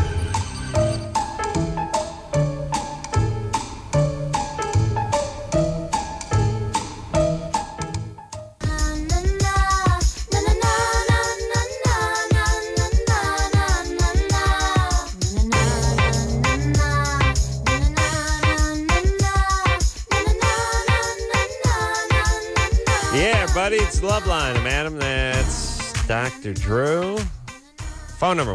Yeah, buddy, it's Loveline. I'm Adam. That's Dr. Drew. Phone number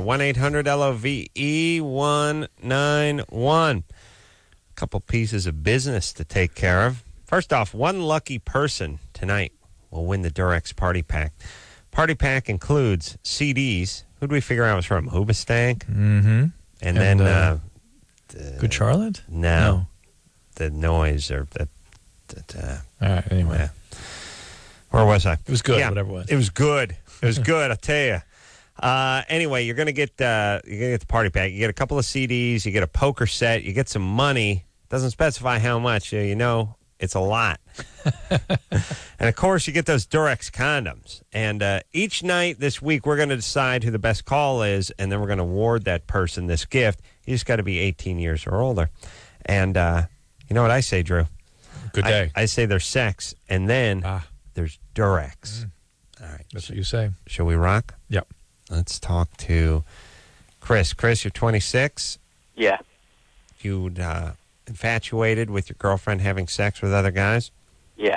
1-800-LOVE-191. A couple pieces of business to take care of. First off, one lucky person tonight will win the Durex Party Pack. Party Pack includes CDs. Who do we figure out was from? Hoobastank? Mm-hmm. And then... Good Charlotte? No. The noise or the... All right, anyway. Yeah. Where was I? It was good, whatever it was. It was good. It was good, I tell you. Anyway, you're gonna get the party pack. You get a couple of CDs. You get a poker set. You get some money. Doesn't specify how much. You know, it's a lot. And of course, you get those Durex condoms. And each night this week, we're going to decide who the best call is, and then we're going to award that person this gift. You just got to be 18 years or older. And you know what I say, Drew? Good day. I say there's sex, and then there's Durex. All right. That's what you say. Shall we rock? Yep. Let's talk to Chris. Chris, you're 26. Yeah. You infatuated with your girlfriend having sex with other guys? Yeah.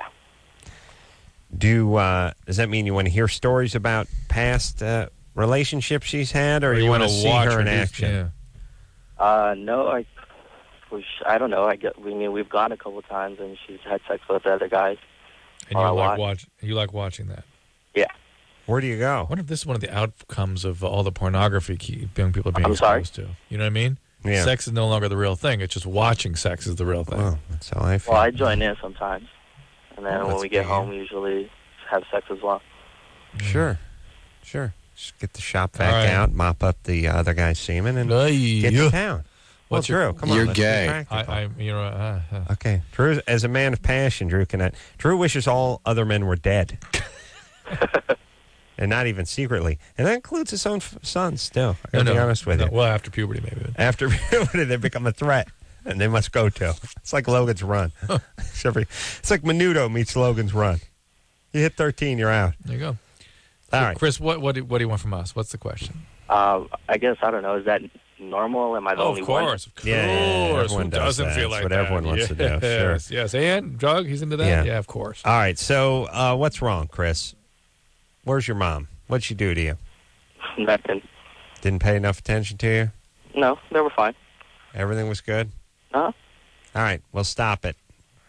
Does that mean you want to hear stories about past relationships she's had, or you want to see her in action? Yeah. No, I don't know. We've gone a couple times, and she's had sex with other guys. And you like watching that? Yeah. Where do you go? I wonder if this is one of the outcomes of all the pornography young people are being exposed to. You know what I mean? Yeah. Sex is no longer the real thing. It's just watching sex is the real thing. Well, that's how I feel. Well, I join in sometimes. And then when we get home, we usually have sex as well. Sure. Just get the shop vac out, mop up the other guy's semen, and get to town. What's Drew? Come on, you're let's gay. be practical. Okay. Drew, as a man of passion, Drew wishes all other men were dead. And not even secretly. And that includes his own sons still. I gotta be honest with you. Well, after puberty, maybe. After puberty, they become a threat. And they must go to. It's like Logan's Run. It's like Menudo meets Logan's Run. You hit 13, you're out. There you go. All right. Chris, what do you want from us? What's the question? I guess, I don't know, is that normal? Am I the only one? Of course. Yeah, everyone does doesn't that. feel like That's what everyone wants to do. Sure. Yes. And Doug, he's into that? Yeah, of course. All right. So what's wrong, Chris? Where's your mom? What'd she do to you? Nothing. Didn't pay enough attention to you? No, they were fine. Everything was good? Uh-huh. All right. Well, stop it.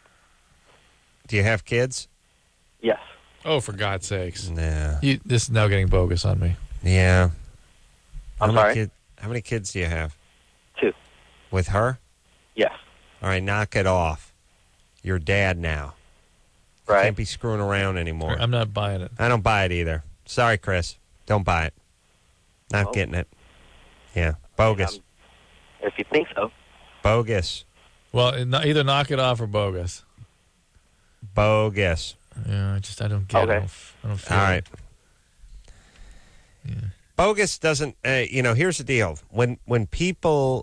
Do you have kids? Yes. Oh, for God's sakes. No. This is now getting bogus on me. Yeah. I'm sorry? How many kids do you have? 2. With her? Yes. All right, knock it off. You're dad now. Right. You can't be screwing around anymore. I'm not buying it. I don't buy it either. Sorry, Chris. Don't buy it. Not getting it. Yeah. Bogus. If you think so. Bogus. Well, either knock it off or bogus. Bogus. Yeah, I don't get it. I don't feel All right. Yeah. Bogus doesn't, here's the deal. When people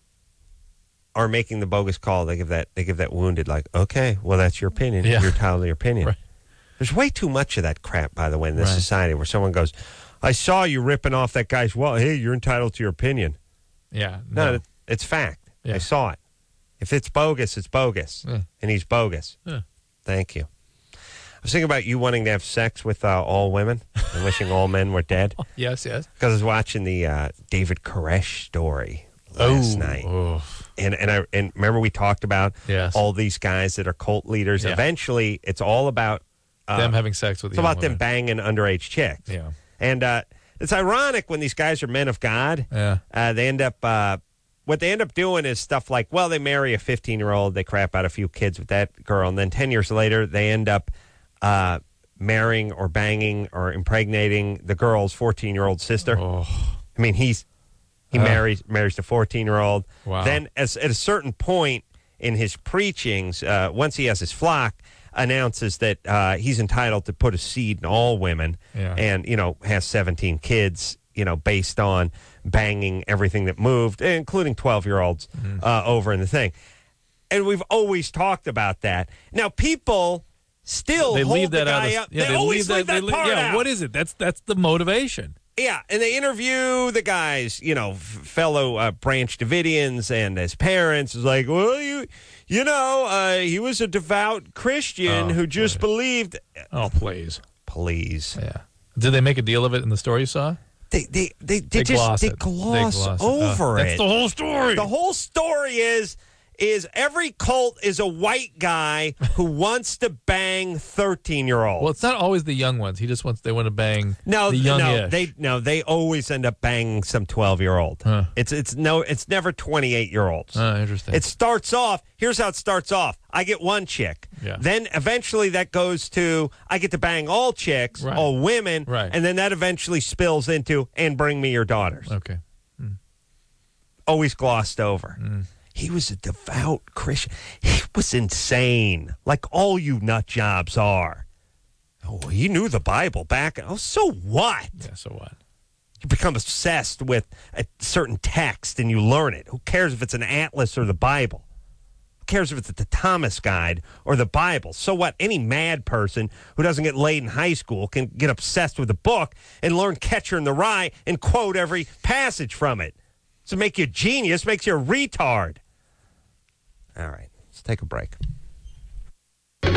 are making the bogus call, they give that wounded, like, okay, well, that's your opinion. Yeah. You're entitled to your opinion. Right. There's way too much of that crap, by the way, in this society where someone goes, I saw you ripping off that guy's well. Hey, you're entitled to your opinion. Yeah. No, it's fact. Yeah. I saw it. If it's bogus, it's bogus. Yeah. And he's bogus. Yeah. Thank you. I was thinking about you wanting to have sex with all women and wishing all men were dead. Yes. Because I was watching the David Koresh story last night. Oh. And remember we talked about all these guys that are cult leaders. Yeah. Eventually, it's all about them having sex with It's about them banging underage chicks. Yeah. And it's ironic when these guys are men of God. Yeah. They end up what they end up doing is stuff like, well, they marry a 15-year-old, they crap out a few kids with that girl, and then 10 years later, they end up marrying or banging or impregnating the girl's 14-year-old sister. Oh. I mean, he marries the 14-year-old. Wow. Then, at a certain point in his preachings, once he has his flock, announces that he's entitled to put a seed in all women, and has 17 kids, based on banging everything that moved, including 12-year-olds over in the thing. And we've always talked about that. Now, people still They hold leave that the out. Guy up. They always leave that part out. What is it? That's the motivation. Yeah, and they interview the guys, fellow Branch Davidians and his parents. Is like, well, he was a devout Christian who just believed. Oh, please. Yeah. Did they make a deal of it in the story you saw? They gloss gloss over it. That's the whole story. The whole story is every cult is a white guy who wants to bang 13-year-olds. Well, it's not always the young ones. They want to bang the young-ish. They always end up banging some 12-year-old. Huh. It's never 28-year-olds. Interesting. It starts off. Here's how it starts off. I get one chick. Yeah. Then eventually that goes to I get to bang all chicks, Right. all women, Right. and then that eventually spills into and bring me your daughters. Okay. Always glossed over. He was a devout Christian. He was insane, like all you nut jobs are. Oh, he knew the Bible back. Oh, so what? Yeah, so what? You become obsessed with a certain text and you learn it. Who cares if it's an atlas or the Bible? Who cares if it's the Thomas Guide or the Bible? So what? Any mad person who doesn't get laid in high school can get obsessed with a book and learn Catcher in the Rye and quote every passage from it. So make you a genius, makes you a retard. All right, let's take a break. We'll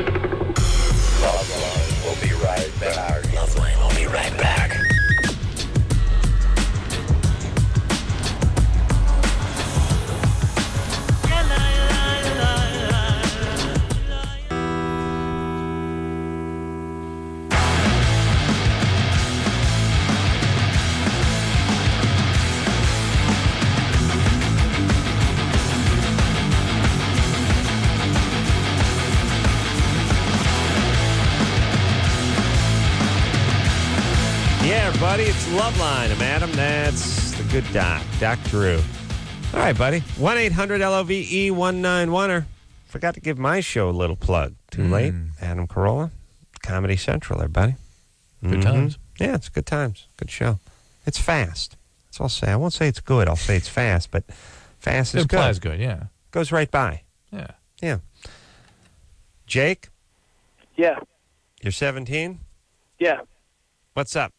be right back. Loveline will be right back. Yeah, buddy, it's Loveline. I'm Adam. That's the good doc, Doc Drew. All right, buddy. 1-800-LOVE-191er. Forgot to give my show a little plug. Too late. Adam Carolla, Comedy Central there, buddy. Good times. Yeah, it's good times. Good show. It's fast. That's all I'll say. I won't say it's good. I'll say it's fast, but fast is It good. implies good, yeah. Goes right by. Yeah. Yeah. Jake, Yeah, you're 17? yeah. What's up?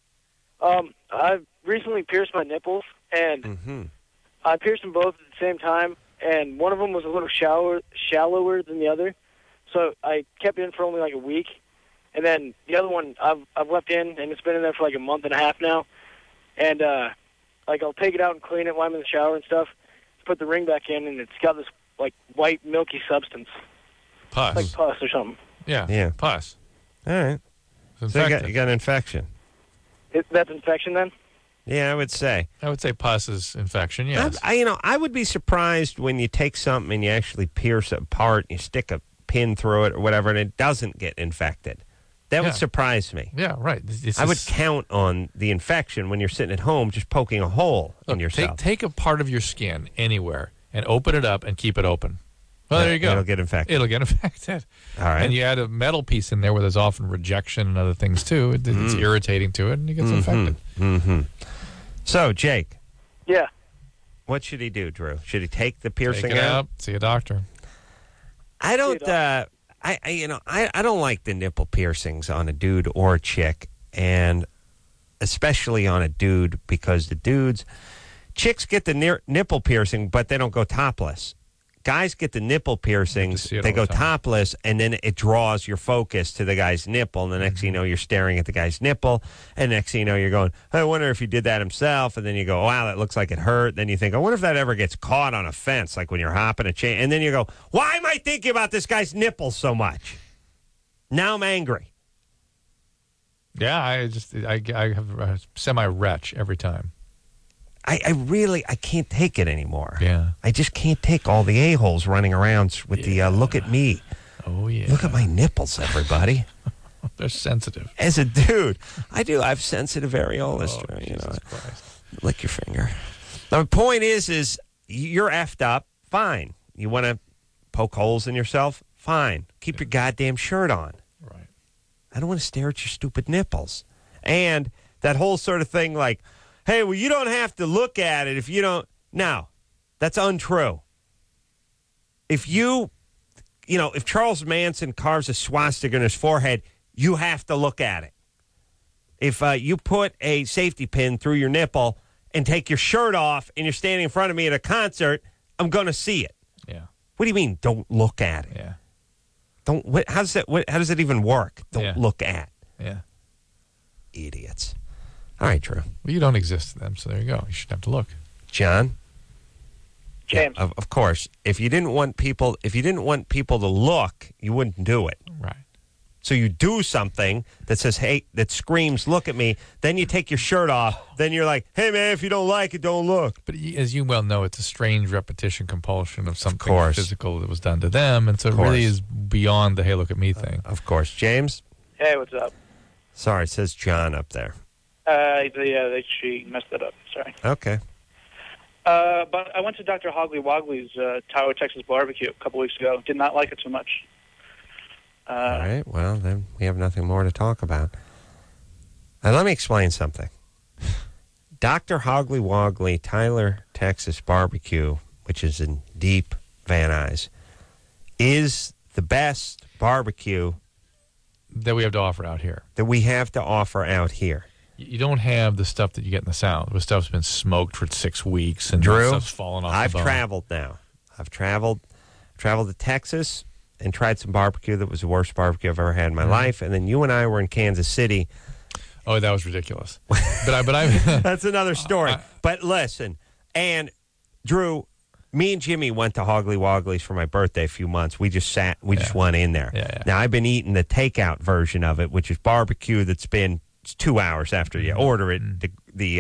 I've recently pierced my nipples, and Mm-hmm. I pierced them both at the same time, and one of them was a little shallower than the other, so I kept it in for only like a week, and then the other one I've left in, and it's been in there for like a month and a half now, and I'll take it out and clean it while I'm in the shower and stuff, put the ring back in, and it's got this like white milky substance, Pus. like pus or something. Yeah. Pus. All right. It's So infected. you got an infection. That's infection then? Yeah, I would say. I would say pus is infection, yes. I would be surprised when you take something and you actually pierce it apart, and you stick a pin through it or whatever, and it doesn't get infected. That would Yeah. surprise me. Yeah, right. I would count on the infection when you're sitting at home just poking a hole in yourself. Take a part of your skin anywhere and open it up and keep it open. Well, Yeah, there you go. it'll get infected. It'll get infected. All right. And you add a metal piece in there where there's often rejection and other things too. It's irritating to it, and it gets infected. Mm-hmm. So, Jake, Yeah. what should he do, Drew? Should he take the Take piercing it out. See a doctor. I don't. I don't like the nipple piercings on a dude or a chick, and especially on a dude, because chicks get the nipple piercing, but they don't go topless. Guys get the nipple piercings, see it they all go the time. topless, and then it draws your focus to the guy's nipple, and the next thing you know, you're staring at the guy's nipple, and next thing you know, you're going, I wonder if he did that himself, and then you go, wow, that looks like it hurt. Then you think, I wonder if that ever ggets caught on a fence, like when you're hopping a chain, and then you go, why am I thinking about this guy's nipples so much? Now I'm angry. Yeah, I have a semi-retch every time. I can't take it anymore. Yeah. I just can't take all the a-holes running around with the look at me. Oh, yeah. Look at my nipples, everybody. They're sensitive. As a dude, I have sensitive areolas. Oh, you know, Jesus Christ. lick your finger. The point is you're effed up. Fine. You want to poke holes in yourself? Fine. Keep your goddamn shirt on. Right. I don't want to stare at your stupid nipples. And that whole sort of thing like, hey, well, you don't have to look at it if you don't. No, that's untrue. If if Charles Manson carves a swastika in his forehead, you have to look at it. If you put a safety pin through your nipple and take your shirt off and you're standing in front of me at a concert, I'm going to see it. Yeah. What do you mean, don't look at it? Yeah. How does it even work? Don't look at. Yeah. Idiots. All right, Drew. Well, you don't exist to them, so there you go. You shouldn't have to look. John? James. Yeah, of course. If you didn't want people to look, you wouldn't do it. Right. So you do something that says, hey, that screams, look at me. Then you take your shirt off. Then you're like, hey, man, if you don't like it, don't look. But as you well know, it's a strange repetition compulsion of something course. physical that was done to them. And so it really is beyond the hey, look at me thing. Of course. James? Hey, what's up? Sorry, it says John up there. She messed it up. Sorry. Okay. But I went to Dr. Hoggly Woggly's Tower, Texas barbecue a couple weeks ago. Did not like it so much. All right. Well, then we have nothing more to talk about. Let me explain something. Dr. Hoggly Woggly, Tyler, Texas barbecue, which is in deep Van Nuys, is the best barbecue that we have to offer out here. You don't have the stuff that you get in the South. The stuff's been smoked for 6 weeks and Drew, stuff's fallen off I've the bone. traveled now. I've traveled to Texas and tried some barbecue that was the worst barbecue I've ever had in my life. And then you and I were in Kansas City. Oh, that was ridiculous. But I That's another story. But listen, and Drew, me and Jimmy went to Hoggly Woggly's for my birthday a few months. We just just went in there. Yeah. Now, I've been eating the takeout version of it, which is barbecue that's been 2 hours after you order it. The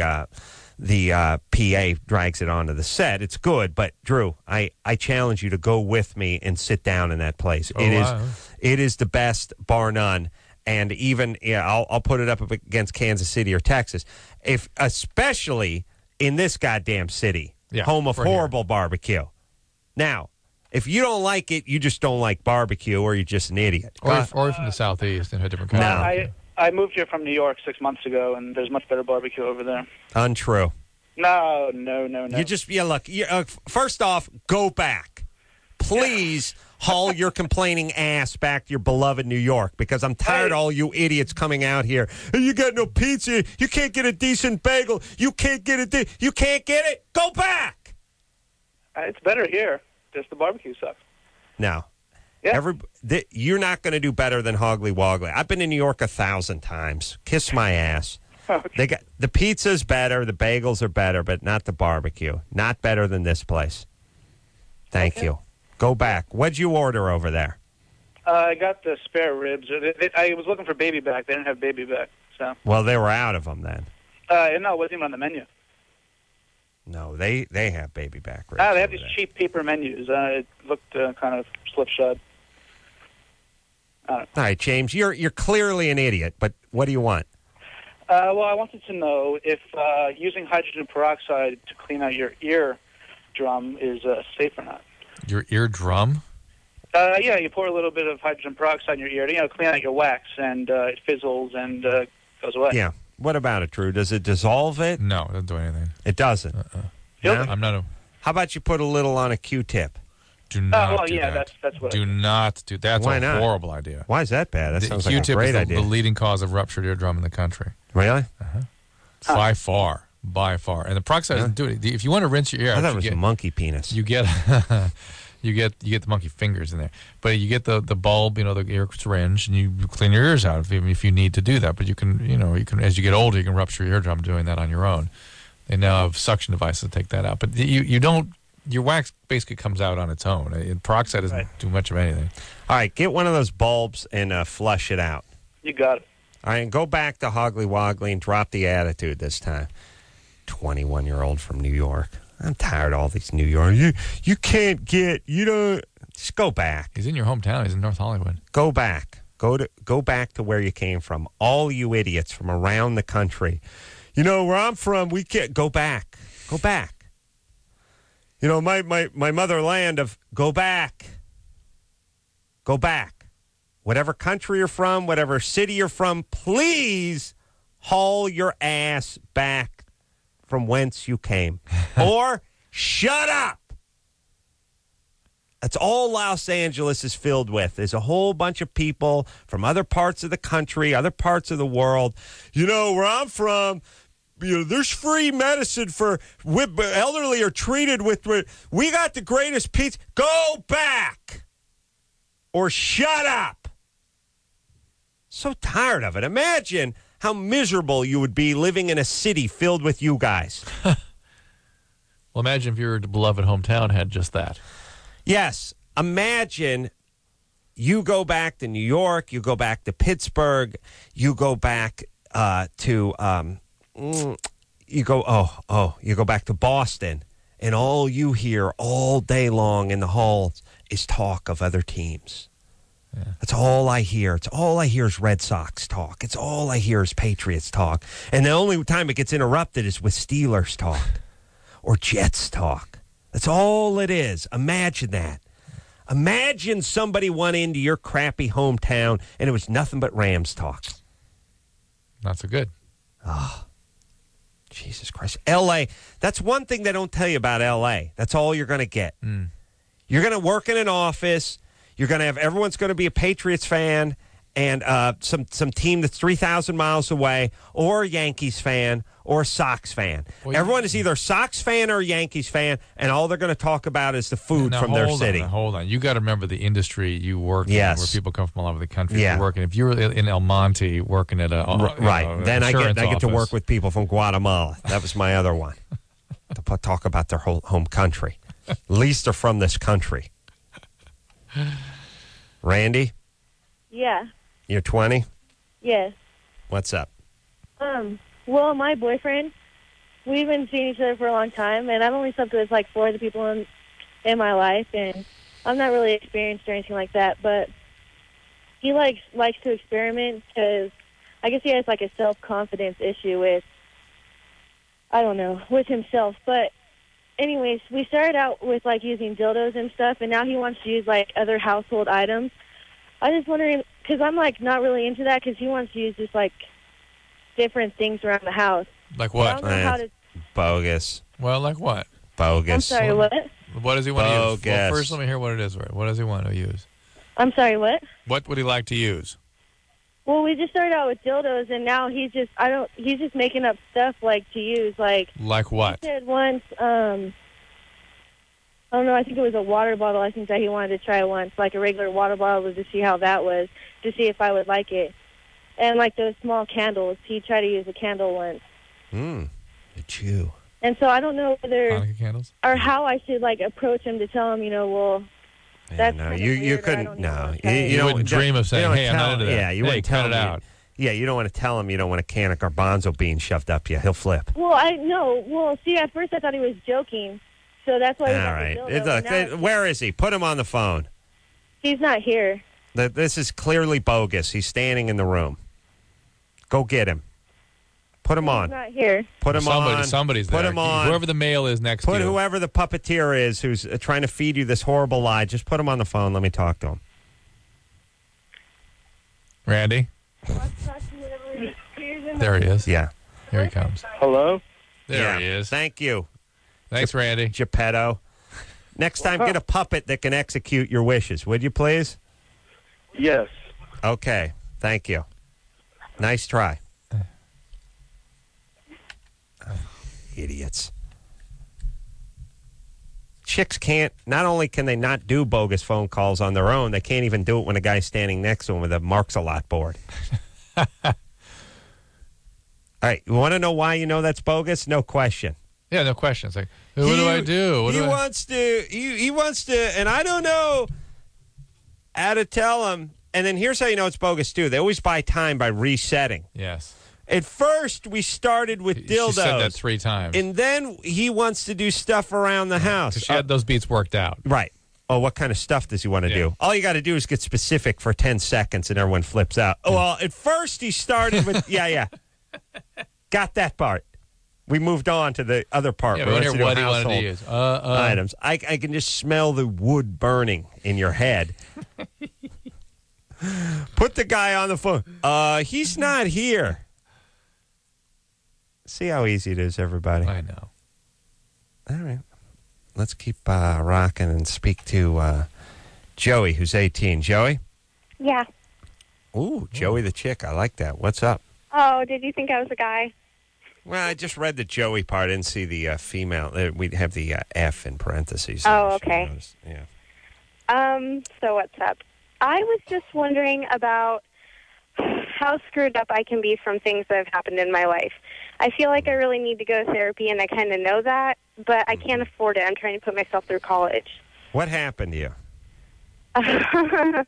PA drags it onto the set. It's good, but Drew, I challenge you to go with me and sit down in that place. It is the best, bar none. And even I'll put it up against Kansas City or Texas, especially in this goddamn city, home of horrible barbecue. Now, if you don't like it, you just don't like barbecue, or you're just an idiot. Or you're from the Southeast and had different kind of barbecue. I moved here from New York 6 months ago, and there's much better barbecue over there. Untrue. No. You just, look, first off, go back. Please haul your complaining ass back to your beloved New York, because I'm tired of all you idiots coming out here. You got no pizza. You can't get a decent bagel. You can't get it. Go back. It's better here. Just the barbecue sucks. No. Yeah. You're not going to do better than Hoggly Woggly. I've been in New York 1,000 times. Kiss my ass. Okay. They got the pizza's better, the bagels are better, but not the barbecue. Not better than this place. Thank you. Go back. What'd you order over there? I got the spare ribs. I was looking for baby back. They didn't have baby back. So. Well, they were out of them then. No, it wasn't even on the menu. No, they have baby back ribs. They have these cheap paper menus. It looked kind of slipshod. All right, James, you're clearly an idiot, but what do you want? Well, I wanted to know if using hydrogen peroxide to clean out your eardrum is safe or not. Your eardrum? Yeah, you pour a little bit of hydrogen peroxide in your ear to clean out your wax, and it fizzles and goes away. Yeah. What about it, Drew? Does it dissolve it? No, it doesn't do anything. It doesn't? No? I'm not a... How about you put a little on a Q-tip? Do not do that. That's what do not do that's Why a not? horrible idea. Why is that bad? That sounds like a Q-tip great is idea. the leading cause of ruptured eardrum in the country. Really? By far. And the peroxide doesn't do it. If you want to rinse your ear out, I thought it was a monkey penis. You get you get the monkey fingers in there, but you get the bulb, the ear syringe, and you clean your ears out if you need to do that. But you can as you get older, you can rupture your eardrum doing that on your own. They now have suction devices to take that out, but you don't. Your wax basically comes out on its own. Peroxide doesn't do much of anything. All right, get one of those bulbs and flush it out. You got it. All right, and go back to Hoggly Woggly and drop the attitude this time. 21-year-old from New York. I'm tired of all these New York. You can't get, you don't. Just go back. He's in your hometown. He's in North Hollywood. Go back. Go back to where you came from. All you idiots from around the country. You know, where I'm from, we can't. Go back. Go back. You know, my motherland of go back. Go back. Whatever country you're from, whatever city you're from, please haul your ass back from whence you came. Or shut up. That's all Los Angeles is filled with. There's a whole bunch of people from other parts of the country, other parts of the world. You know, where I'm from, you know, there's free medicine for elderly are treated with. We got the greatest pizza. Go back or shut up. So tired of it. Imagine how miserable you would be living in a city filled with you guys. Well, imagine if your beloved hometown had just that. Yes. Imagine you go back to New York, you go back to Pittsburgh, you go back you go back to Boston, and all you hear all day long in the halls is talk of other teams. Yeah. That's all I hear. It's all I hear is Red Sox talk. It's all I hear is Patriots talk. And the only time it gets interrupted is with Steelers talk or Jets talk. That's all it is. Imagine that. Imagine somebody went into your crappy hometown and it was nothing but Rams talk. Not so good. Oh, Jesus Christ. L.A., that's one thing they don't tell you about L.A. That's all you're going to get. Mm. You're going to work in an office. You're going to have everyone's going to be a Patriots fan and some team that's 3,000 miles away, or a Yankees fan, or a Sox fan. Well, everyone is either a Sox fan or a Yankees fan, and all they're going to talk about is the food from their city. Hold on. You got to remember the industry you work in, where people come from all over the country. Yeah. You're working. If you were in El Monte working at a then I get office. to work with people from Guatemala. That was my other one. To talk about their whole home country. At least they're from this country. Randy? Yeah. You're 20? Yes. What's up? Well, my boyfriend, we've been seeing each other for a long time, and I've only slept with like 4 of the people in my life, and I'm not really experienced or anything like that, but he likes to experiment because I guess he has like a self-confidence issue with, I don't know, with himself. But anyways, we started out with like using dildos and stuff, and now he wants to use like other household items. I was just wondering, because I'm like not really into that, because he wants to use just like different things around the house. Like what? I don't know how to... Bogus. Well, like what? Bogus. I'm sorry, what? What does he want to use? Bogus. Well, first let me hear what it is. What does he want to use? I'm sorry, what? What would he like to use? Well, we just started out with dildos, and now he's just making up stuff like to use, like what? He said once, I don't know, I think it was a water bottle, I think that he wanted to try once, like a regular water bottle, to see how that was, to see if I would like it. And like those small candles, he tried to use a candle once. A Jew. And so I don't know whether Hanukkah candles? Or how I should like approach him to tell him, that's no, kind of you weird, couldn't. No, you wouldn't dream of saying, "Hey, I'm not into that." Yeah, you wouldn't cut tell it him. out. Yeah, you don't want to tell him you don't want a can of garbanzo beans shoved up you. He'll flip. Well, I know. Well, see, at first I thought he was joking, so that's why. All right. Where is he? Put him on the phone. He's not here. This is clearly bogus. He's standing in the room. Go get him. Put him on. He's not here. Put him on. Somebody's Put there. him on. Whoever the male is next to you. Put whoever the puppeteer is who's trying to feed you this horrible lie. Just put him on the phone. Let me talk to him. Randy? There he is. Yeah. Here he comes. Hello? There he is. Thank you. Thanks, Randy. Geppetto. Next time, get a puppet that can execute your wishes, would you please? Yes. Okay. Thank you. Nice try. Idiots. Chicks can't, not only can they not do bogus phone calls on their own, they can't even do it when a guy's standing next to them with a Marks-a-Lot board. All right, you want to know why you know that's bogus? No question. Yeah, no question. It's like, what do I do? He wants to, and I don't know how to tell him. And then here's how you know it's bogus, too. They always buy time by resetting. Yes. At first, we started with dildos. She said that 3 times. And then he wants to do stuff around the house. She had those beats worked out. Right. Oh, what kind of stuff does he want to do? All you got to do is get specific for 10 seconds and everyone flips out. Oh, well, at first he started with, yeah. Got that part. We moved on to the other part. Yeah, we want to hear what he wanted to use. Items. I can just smell the wood burning in your head. Put the guy on the phone. He's not here. See how easy it is, everybody. I know. All right. Let's keep rocking and speak to Joey, who's 18. Joey? Yeah. Ooh, Joey the chick. I like that. What's up? Oh, did you think I was a guy? Well, I just read the Joey part. I didn't see the female. We'd have the F in parentheses. Oh, okay. Yeah. So what's up? I was just wondering about how screwed up I can be from things that have happened in my life. I feel like I really need to go to therapy, and I kind of know that, but I can't afford it. I'm trying to put myself through college. What happened to you? Wow.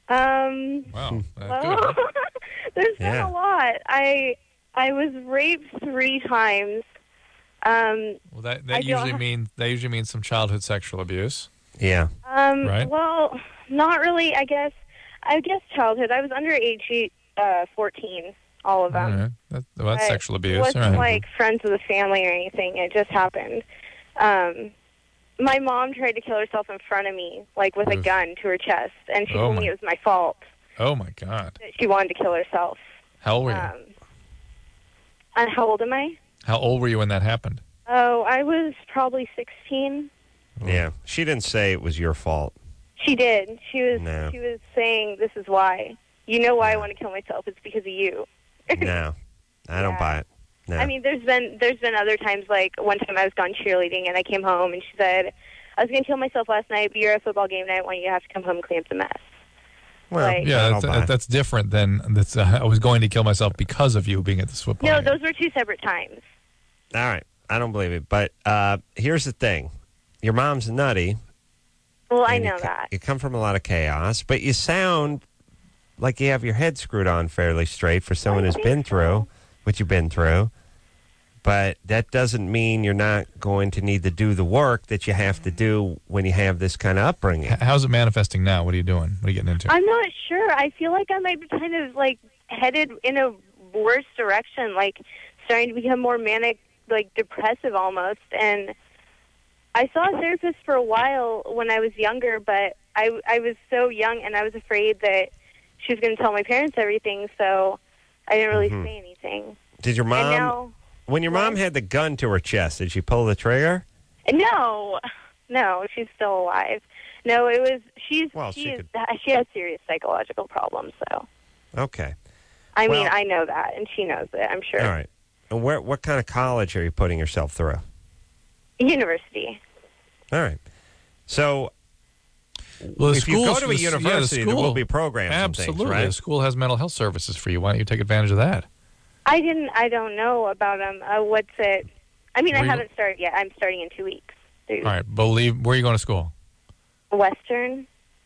Well, there's been a lot. I was raped 3 times. Well, that usually means some childhood sexual abuse. Yeah. Right. Well, not really. I guess childhood. I was under age 14. All of them. Right. That's sexual abuse. It wasn't right. like friends of the family or anything. It just happened. My mom tried to kill herself in front of me, like with a gun to her chest, and she told me it was my fault. Oh my God! That she wanted to kill herself. How old were you? And how old am I? How old were you when that happened? Oh, I was probably 16. Yeah, she didn't say it was your fault. She did. She was saying, "This is why. You know why I want to kill myself? It's because of you." No, I don't buy it. No. I mean, there's been other times, like one time I was gone cheerleading and I came home and she said, "I was going to kill myself last night, but you're at a football game and I didn't want you to have to come home and clean up the mess." Well, that's different than I was going to kill myself because of you being at this football game. No, those were 2 separate times. All right, I don't believe it. But here's the thing: your mom's nutty. Well, I know that. You come from a lot of chaos, but you sound like you have your head screwed on fairly straight for someone who's been through what you've been through. But that doesn't mean you're not going to need to do the work that you have to do when you have this kind of upbringing. How's it manifesting now? What are you doing? What are you getting into? I'm not sure. I feel like I might be kind of like headed in a worse direction, like starting to become more manic, like depressive almost. And I saw a therapist for a while when I was younger, but I was so young and I was afraid that she was going to tell my parents everything, so I didn't really say anything. Did your mom, when your mom had the gun to her chest, did she pull the trigger? No, she's still alive. No, it was, she has serious psychological problems, so. Okay. I mean, I know that, and she knows it, I'm sure. All right. And what kind of college are you putting yourself through? University. All right. So, well, if you go to a university, there will be programs Absolutely. and things, right? The school has mental health services for you. Why don't you take advantage of that? I don't know about them. What's it? I mean, I haven't started yet. I'm starting in 2 weeks. All right. Where are you going to school? Western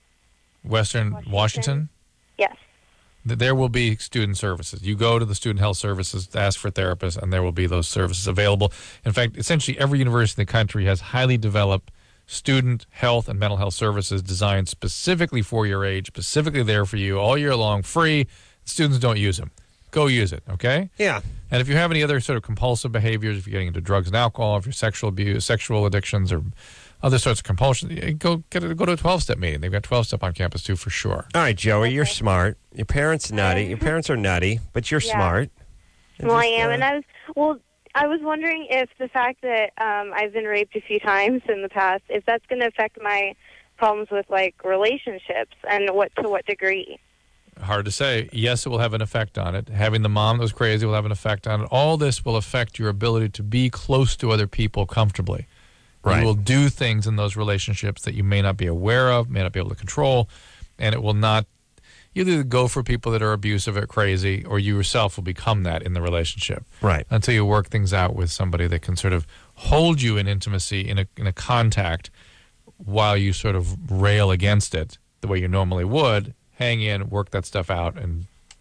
Washington? Yes. There will be student services. You go to the student health services, ask for therapists, and there will be those services available. In fact, essentially every university in the country has highly developed student health and mental health services designed specifically for your age, specifically there for you all year long, free. Students don't use them. Go use it, okay? Yeah. And if you have any other sort of compulsive behaviors, if you're getting into drugs and alcohol, if you're sexual abuse, sexual addictions, or other sorts of compulsions, go to a 12-step meeting. They've got 12-step on campus too, for sure. All right, Joey, you're smart. Your parents nutty. Your parents are nutty, but you're smart. Well, I am, and I was wondering if the fact that I've been raped a few times in the past, if that's going to affect my problems with like relationships, and to what degree. Hard to say. Yes, it will have an effect on it. Having the mom that was crazy will have an effect on it. All this will affect your ability to be close to other people comfortably. Right. You will do things in those relationships that you may not be aware of, may not be able to control, and it will not. You either go for people that are abusive or crazy, or you yourself will become that in the relationship. Right. Until you work things out with somebody that can sort of hold you in intimacy, in a contact, while you sort of rail against it the way you normally would. Hang in, work that stuff out, and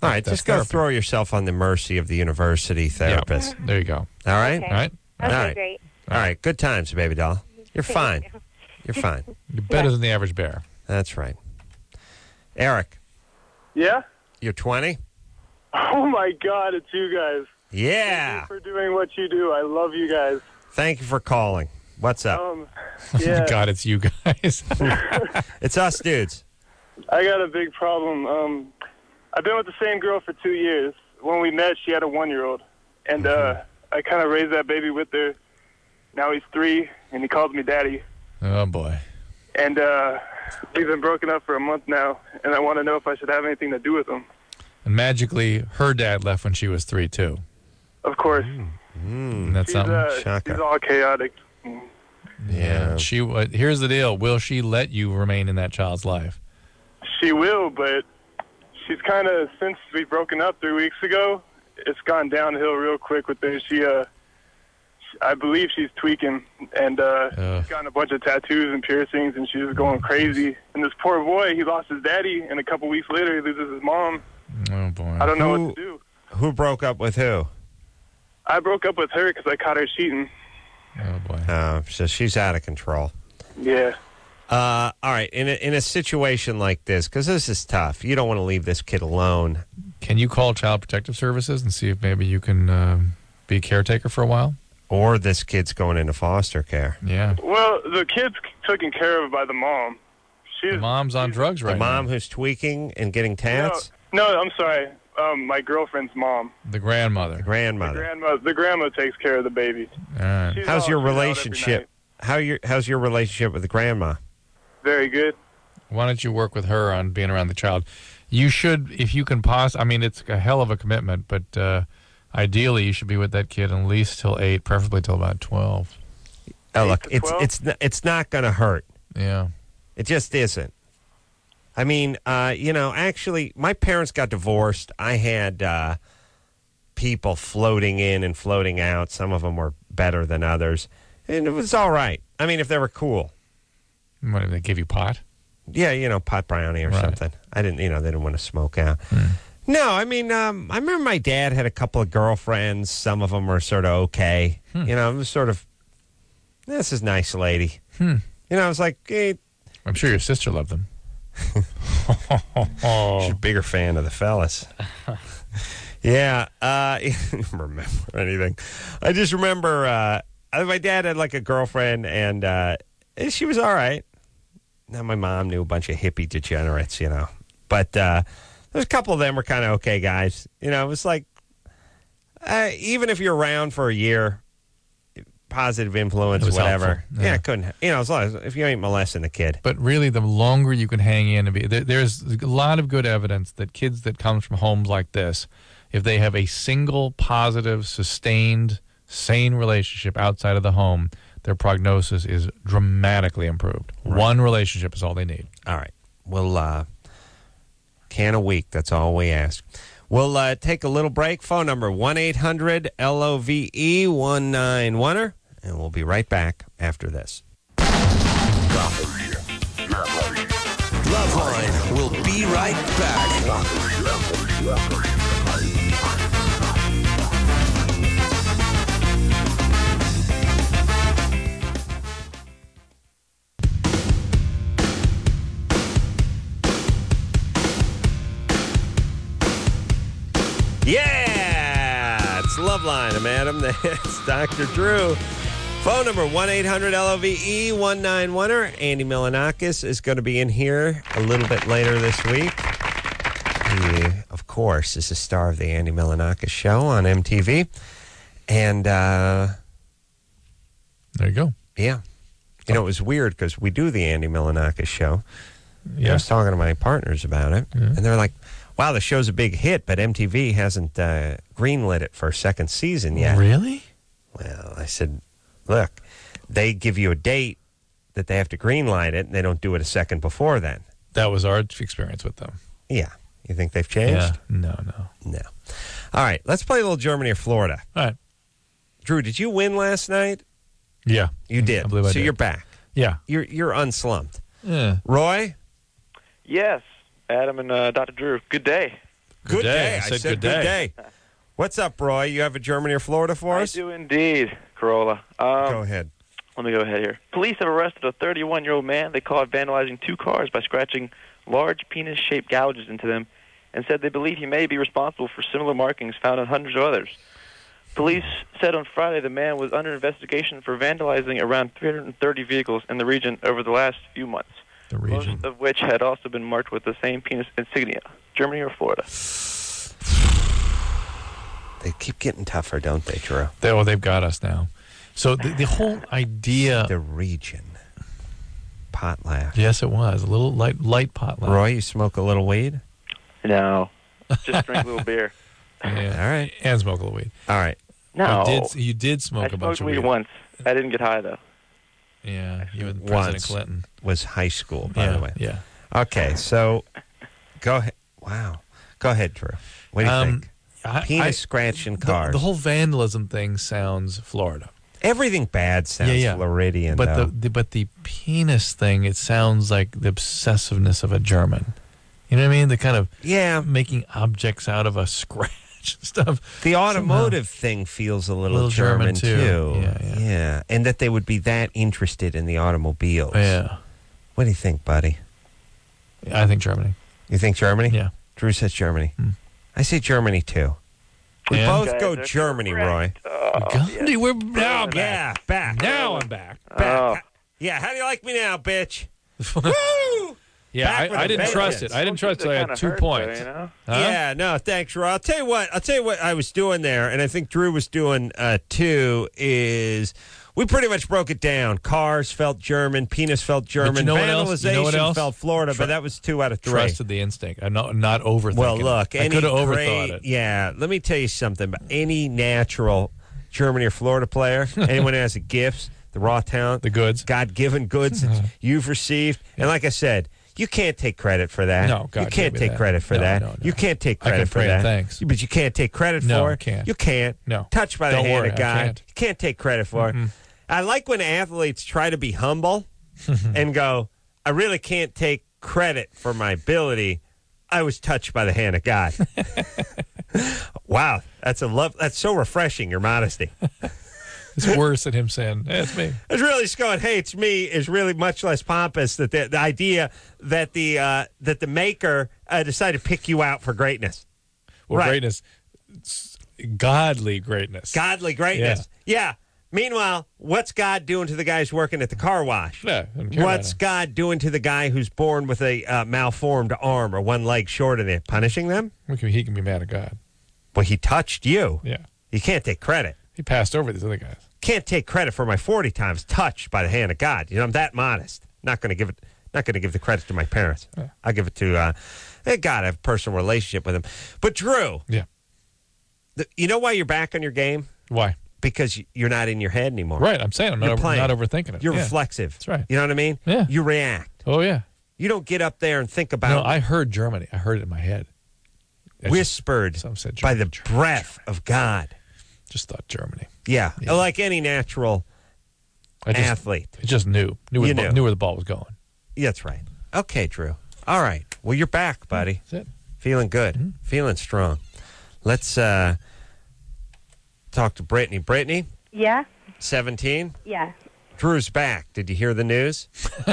All right, That's just go therapy. throw yourself on the mercy of the university therapist. There you go. All right? Okay. All right? All Okay, right. great. All right, good times, baby doll. You're fine. You're fine. You're better than the average bear. That's right. Eric, Yeah? you're 20? Oh, my God, it's you guys. Yeah. Thank you for doing what you do. I love you guys. Thank you for calling. What's up? Yeah. God, it's you guys. It's us dudes. I got a big problem. I've been with the same girl for 2 years. When we met, she had a 1-year-old. And I kind of raised that baby with her. Now he's 3, and he calls me daddy. Oh, boy. And we've been broken up for a month now, and I want to know if I should have anything to do with him. And magically, her dad left when she was 3, too. Of course. Isn't that She's, something? she's all chaotic. Yeah. Here's the deal. Will she let you remain in that child's life? She will, but she's kind of, since we've broken up 3 weeks ago, it's gone downhill real quick with her. I believe she's tweaking, and she's gotten a bunch of tattoos and piercings, and she's going crazy. And this poor boy, he lost his daddy, and a couple weeks later, he loses his mom. Oh, boy. I don't know what to do. Who broke up with who? I broke up with her because I caught her cheating. Oh, boy. So she's out of control. Yeah. All right, in a situation like this, because this is tough, you don't want to leave this kid alone. Can you call Child Protective Services and see if maybe you can be a caretaker for a while? Or this kid's going into foster care. Yeah. Well, the kid's taken care of by the mom. The mom's on drugs right now. The mom who's tweaking and getting tats? No, I'm sorry. My girlfriend's mom. The grandmother. The grandmother. The grandma takes care of the baby. All right. She's How's your out every relationship? night. How's your relationship with the grandma? Very good. Why don't you work with her on being around the child? You should, if you can I mean, it's a hell of a commitment, but ideally you should be with that kid at least till 8, preferably till about 12. Oh, look, it's not going to hurt. Yeah. It just isn't. I mean, actually, my parents got divorced. I had people floating in and floating out. Some of them were better than others. And it was all right. I mean, if they were cool. What, they give you pot? Yeah, pot brownie or something. I didn't, they didn't want to smoke out. No, I mean, I remember my dad had a couple of girlfriends. Some of them were sort of okay. It was sort of, this is nice lady. I was like, hey. I'm sure your sister loved them. She's a bigger fan of the fellas. Yeah. I don't remember anything. I just remember my dad had like a girlfriend, and she was all right. Now, my mom knew a bunch of hippie degenerates, But there's a couple of them were kind of okay guys. It was like, even if you're around for a year, positive influence, whatever. Helpful. Yeah. It couldn't, as long as if you ain't molesting the kid. But really, the longer you can hang in and there's a lot of good evidence that kids that come from homes like this, if they have a single positive, sustained, sane relationship outside of the home, their prognosis is dramatically improved. Right. One relationship is all they need. All right. We'll can a week. That's all we ask. We'll take a little break. Phone number 1-800-LOVE-191. And we'll be right back after this. Loveline will be right back. Yeah! It's Loveline. I'm Adam. That's Dr. Drew. Phone number 1-800-LOVE-191. Andy Milanakis is going to be in here a little bit later this week. He, of course, is a star of the Andy Milanakis show on MTV. And there you go. Yeah. It was weird because we do the Andy Milanakis show. Yeah. I was talking to my partners about it, and they're like, wow, the show's a big hit, but MTV hasn't greenlit it for a second season yet. Really? Well, I said, look, they give you a date that they have to greenlight it, and they don't do it a second before then. That was our experience with them. Yeah. You think they've changed? Yeah. No. All right, let's play a little Germany or Florida. All right. Drew, did you win last night? Yeah. You did. I believe I did. You're back. Yeah. You're unslumped. Yeah. Roy? Yes. Adam and Dr. Drew, good day. Good day. I I said said good good day. What's up, Roy? You have a Germany or Florida for us? I do indeed, Corolla. Go ahead. Let me go ahead here. Police have arrested a 31-year-old man they caught vandalizing 2 cars by scratching large penis-shaped gouges into them and said they believe he may be responsible for similar markings found on hundreds of others. Police said on Friday the man was under investigation for vandalizing around 330 vehicles in the region over the last few months, most of which had also been marked with the same penis insignia. Germany or Florida? They keep getting tougher, don't they, Drew? They've got us now. So the whole idea... The region. Pot laugh. Yes, it was. A little light pot laugh. Roy, you smoke a little weed? No. Just drink a little beer. Yeah. All right. And smoke a little weed. All right. No. You did smoke a bunch of weed weed. once. I didn't get high, though. Yeah, even President Once Clinton. was high school, by the way. Yeah. Okay, so go ahead. Wow. Go ahead, Drew. What do you think? Penis scratching cars. The whole vandalism thing sounds Florida. Everything bad sounds Floridian, but though. the penis thing, it sounds like the obsessiveness of a German. You know what I mean? The kind of making objects out of a scratch and stuff. The automotive thing feels a little German too. Yeah. And that they would be that interested in the automobiles. Yeah. What do you think, buddy? I think Germany. You think Germany? Yeah. Drew says Germany. I say Germany too. We both go Germany, Roy. Gandhi, we're now back. Yeah, back. Now I'm back. Yeah, how do you like me now, bitch? Woo! Yeah, I didn't trust it. I didn't trust it. I had 2 points. Though, Yeah, no, thanks, Roy. I'll tell you what I was doing there, and I think Drew was doing too, is we pretty much broke it down. Cars felt German, penis felt German, you know what else? vandalization You know what else? felt Florida, but that was 2 out of 3. Trusted the instinct. I'm not overthinking. Well, look, I could have overthought it. Yeah, let me tell you something. About any natural Germany or Florida player, anyone who has the gifts, the raw talent, the goods, God-given goods that you've received, and like I said, you can't take credit for that. No, God you can't take credit for that. No. You can't take credit for pray that. and thanks. But you can't take credit No, for it. can't. You can't. No. Touched by the Don't hand worry, of I God. can't. You can't take credit for it. I like when athletes try to be humble and go, I really can't take credit for my ability. I was touched by the hand of God. Wow, that's so refreshing, your modesty. It's worse than him saying, hey, it's me. It's really just going, hey, it's me, is really much less pompous. That the idea that the maker decided to pick you out for greatness. Well, right. greatness, godly greatness. Godly greatness. Yeah. Meanwhile, what's God doing to the guy who's working at the car wash? Yeah, I don't care What's about God doing to the guy who's born with a malformed arm or one leg shorter than it? Punishing them? He can be mad at God. Well, he touched you. Yeah. You can't take credit. He passed over these other guys. Can't take credit for my 40 times touched by the hand of God. You know, I'm that modest. Not going to give the credit to my parents. Yeah. I'll give it to God. I have a personal relationship with him. But Drew, yeah, you know why you're back on your game? Why? Because you're not in your head anymore. Right. I'm saying I'm not overthinking it. You're Yeah. reflexive. That's right. You know what I mean? Yeah. You react. Oh yeah. You don't get up there and think about. No, I heard Germany. I heard it in my head. Whispered by the breath of God. Just thought Germany. Yeah. Like any natural athlete. It just knew where the ball was going. Yeah, that's right. Okay, Drew. All right. Well, you're back, buddy. That's it. Feeling good. Feeling strong. Let's talk to Brittany. Brittany, Yeah? 17. Yeah. Drew's back. Did you hear the news?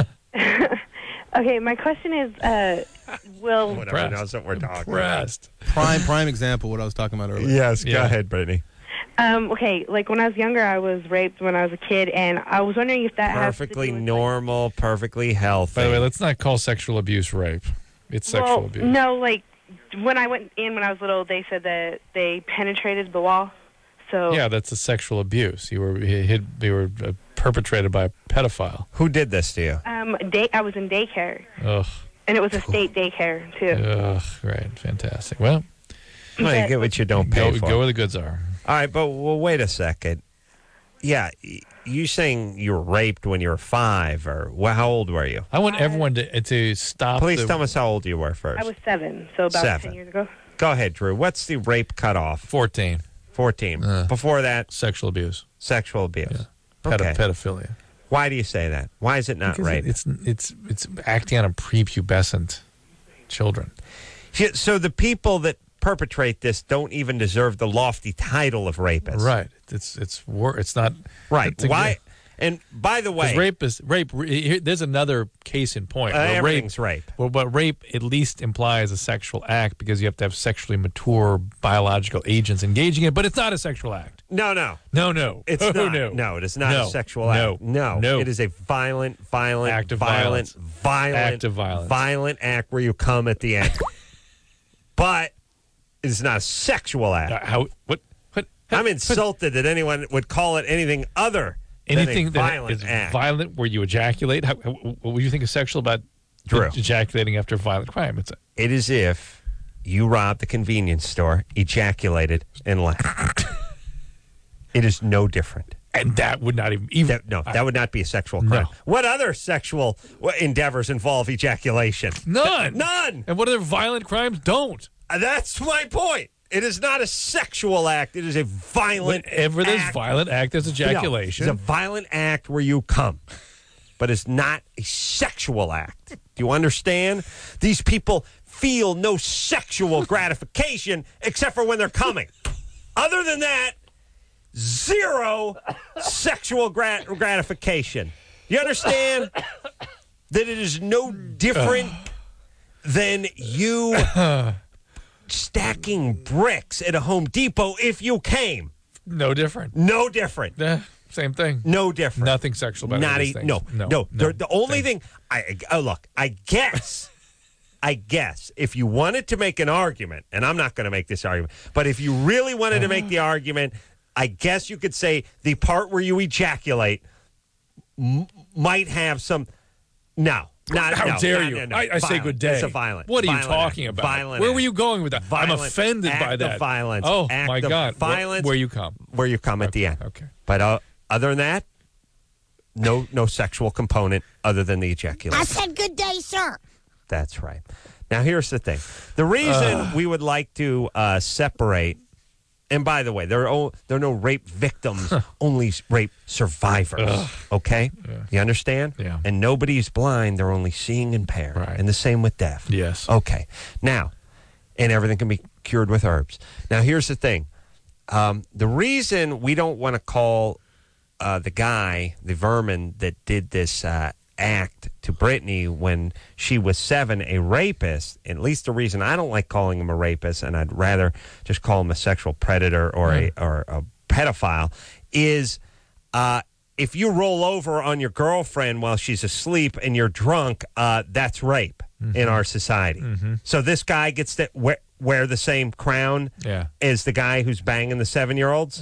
Okay, my question is, will... Whatever knows what we're talking Impressed. Prime example what I was talking about earlier. Yes, go ahead, Brittany. Okay, like when I was younger, I was raped when I was a kid, and I was wondering if that Perfectly normal, perfectly healthy. By the way, let's not call sexual abuse rape. It's sexual abuse. No, like when I went in when I was little, they said that they penetrated the wall. So yeah, that's a sexual abuse. You were perpetrated by a pedophile. Who did this to you? I was in daycare. Ugh. And it was a state daycare too. Ugh, right, fantastic. Well, you get what you don't pay for. Go where the goods are. All right, but wait a second. Yeah, you saying you were raped when you were 5, or how old were you? I want everyone to stop. Please tell us how old you were first. I was 7, so about 10 years ago. Go ahead, Drew. What's the rape cutoff? 14. 14. Before that? Sexual abuse. Sexual abuse. Yeah. Okay. Pedophilia. Why do you say that? Why is it not because rape? It's acting on a prepubescent children. So the people that perpetrate this don't even deserve the lofty title of rapist. Right. It's not right. Why? And by the way, rape. There's another case in point. Everything's rape. Well, but rape at least implies a sexual act because you have to have sexually mature biological agents engaging it. But it's not a sexual act. No. It's not. No, it is not a sexual act. No. It is a violent act of violence. Violent act where you come at the end. But it is not a sexual act. What? I'm insulted that anyone would call it anything other. Anything that is violent where you ejaculate? What would you think is sexual about ejaculating after a violent crime? It is if you robbed the convenience store, ejaculated, and left. It is no different. And that would not even... that would not be a sexual crime. No. What other sexual endeavors involve ejaculation? None. And what other violent crimes don't? That's my point. It is not a sexual act. It is a violent Whenever there's violent act, there's ejaculation. No, it's a violent act where you come. But it's not a sexual act. Do you understand? These people feel no sexual gratification except for when they're coming. Other than that, zero sexual gratification. You understand that it is no different than you... stacking bricks at a Home Depot if you came. No different. Same thing. No different. Nothing sexual about these things. No. The only thing I guess if you wanted to make an argument, and I'm not going to make this argument, but if you really wanted to make the argument, I guess you could say the part where you ejaculate might have some. How dare you? I say good day. It's a violent. What are you talking about? Violent. Where were you going with that? I'm offended by that. Of violence. Oh, my God. Violence. Where you come. Where you come at the end. Okay. But other than that, no sexual component other than the ejaculation. I said good day, sir. That's right. Now, here's the thing. The reason we would like to separate... And by the way, there are no rape victims, only rape survivors. Okay? Yeah. You understand? Yeah. And nobody's blind, they're only seeing impaired. Right. And the same with deaf. Yes. Okay. Now, and everything can be cured with herbs. Now, here's the thing. The reason we don't want to call the guy, the vermin that did this act to Brittany when she was 7 a rapist, at least the reason I don't like calling him a rapist, and I'd rather just call him a sexual predator or a pedophile, is if you roll over on your girlfriend while she's asleep and you're drunk, that's rape in our society. So this guy gets to wear the same crown as the guy who's banging the 7-year-olds?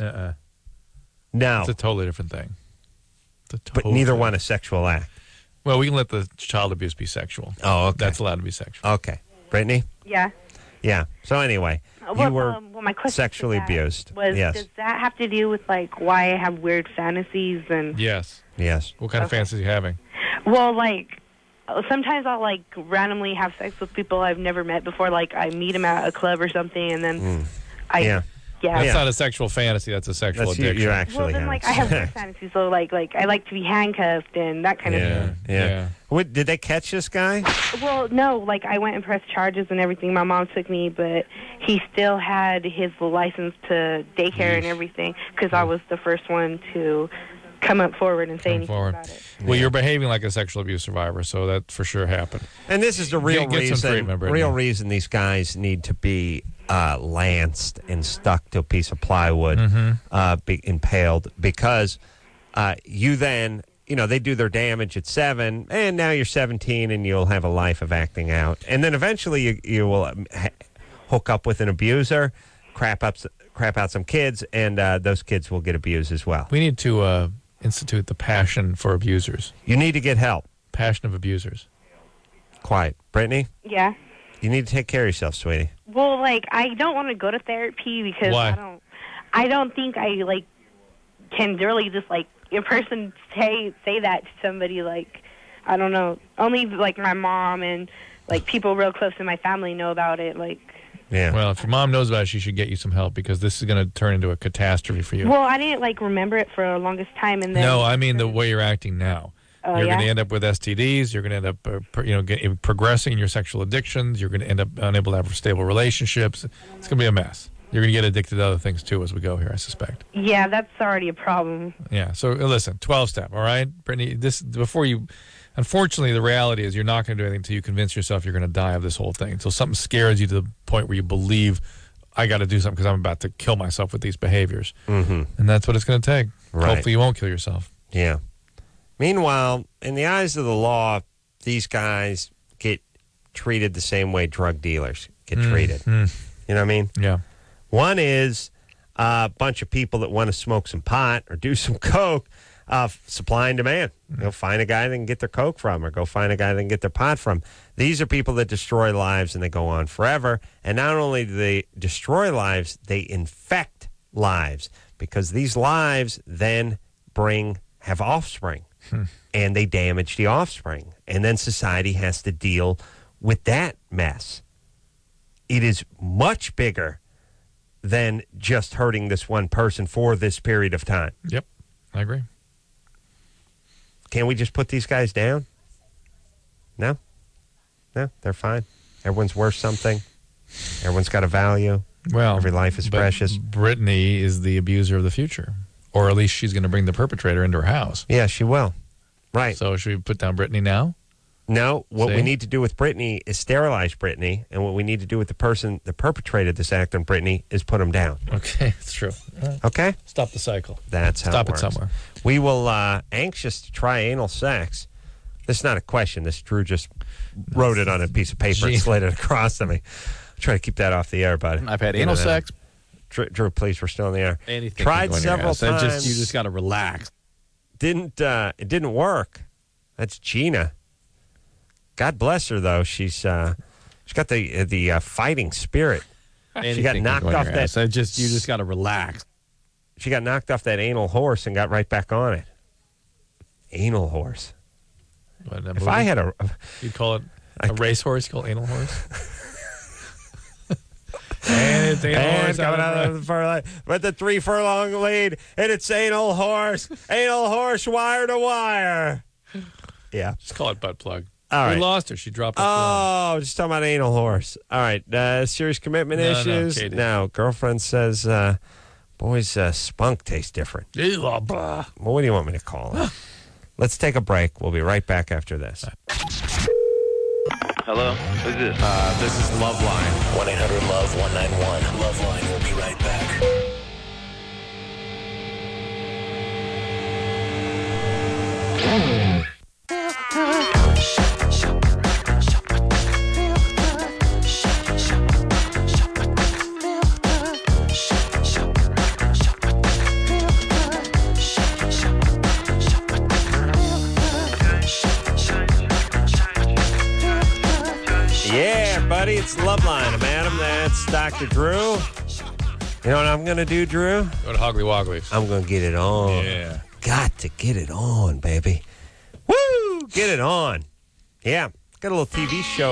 No. It's a totally different thing. But neither one a sexual act. Well, we can let the child abuse be sexual. Oh, okay. That's allowed to be sexual. Okay. Brittany? Yeah. Yeah. So anyway, you were my question sexually abused. Yes. Does that have to do with like why I have weird fantasies and? Yes. What kind of fantasies are you having? Well, like sometimes I'll like randomly have sex with people I've never met before. Like I meet them at a club or something, and then That's not a sexual fantasy. That's a sexual addiction. You actually well, then like I have weird fantasies, so like I like to be handcuffed and that kind of thing. Yeah. What, did they catch this guy? Well, no. Like I went and pressed charges and everything. My mom took me, but he still had his license to daycare and everything because I was the first one to come up forward and say anything about it. Well, you're behaving like a sexual abuse survivor, so that for sure happened. And this is the real Get some reason. treatment, Real reason these guys need to be lanced and stuck to a piece of plywood, be impaled, because you then, they do their damage at 7, and now you're 17, and you'll have a life of acting out, and then eventually you will hook up with an abuser, crap out some kids, and those kids will get abused as well. We need to institute the passion for abusers. You need to get help. Passion of abusers. Quiet, Brittany. Yeah. You need to take care of yourself, sweetie. Well, like I don't want to go to therapy because Why? I don't think I like can really just like in person say that to somebody. Like I don't know. Only like my mom and like people real close to my family know about it. Like. Yeah. Well, if your mom knows about it, she should get you some help because this is going to turn into a catastrophe for you. Well, I didn't like remember it for the longest time, and then. No, I mean the way you're acting now. You're going to end up with STDs. You're going to end up, progressing in your sexual addictions. You're going to end up unable to have stable relationships. It's going to be a mess. You're going to get addicted to other things, too, as we go here, I suspect. Yeah, that's already a problem. Yeah, so listen, 12-step, all right? Brittany, unfortunately, the reality is you're not going to do anything until you convince yourself you're going to die of this whole thing. Until something scares you to the point where you believe, I got to do something because I'm about to kill myself with these behaviors. Mm-hmm. And that's what it's going to take. Right. Hopefully you won't kill yourself. Yeah. Meanwhile, in the eyes of the law, these guys get treated the same way drug dealers get treated. You know what I mean? Yeah. One is a bunch of people that want to smoke some pot or do some coke, supply and demand. Go find a guy they can get their coke from, or go find a guy they can get their pot from. These are people that destroy lives, and they go on forever. And not only do they destroy lives, they infect lives, because these lives then have offspring, and they damage the offspring. And then society has to deal with that mess. It is much bigger than just hurting this one person for this period of time. Yep, I agree. Can't we just put these guys down? No, they're fine. Everyone's worth something. Everyone's got a value. Well, every life is precious. Brittany is the abuser of the future, or at least she's going to bring the perpetrator into her house. Yeah, she will. Right. So should we put down Brittany now? No, what we need to do with Brittany is sterilize Brittany, and what we need to do with the person that perpetrated this act on Brittany is put him down. Okay, it's true. Okay? Stop the cycle. That's how Stop it works. it somewhere. We will, anxious to try anal sex. This is not a question. This Drew just wrote it on a piece of paper and slid it across to me. Try to keep that off the air, bud. I've had anal sex. Drew, please, we're still in the air. Anything Tried several times. You just got to relax. It didn't work. That's Gina. God bless her, though. She's got the fighting spirit. She got knocked off that. You just got to relax. She got knocked off that anal horse and got right back on it. Anal horse. If I had you'd call it a racehorse called anal horse. And it's anal horse coming out of the furlong, but the 3 furlong lead, and it's anal horse wire to wire. Yeah, just call it butt plug. All right. We lost her. She dropped her phone. Just talking about anal horse. All right. Serious commitment issues? No. Girlfriend says, boys, spunk tastes different. Well, what do you want me to call it? Let's take a break. We'll be right back after this. Hello? Who's this? This is Loveline. 1-800-LOVE-191. Loveline will be right back. Yeah, buddy, it's Loveline. I'm Adam. That's Dr. Drew. You know what I'm going to do, Drew? Go to Hoggly Wogglies. I'm going to get it on. Yeah. Got to get it on, baby. Woo! Get it on. Yeah. Got a little TV show.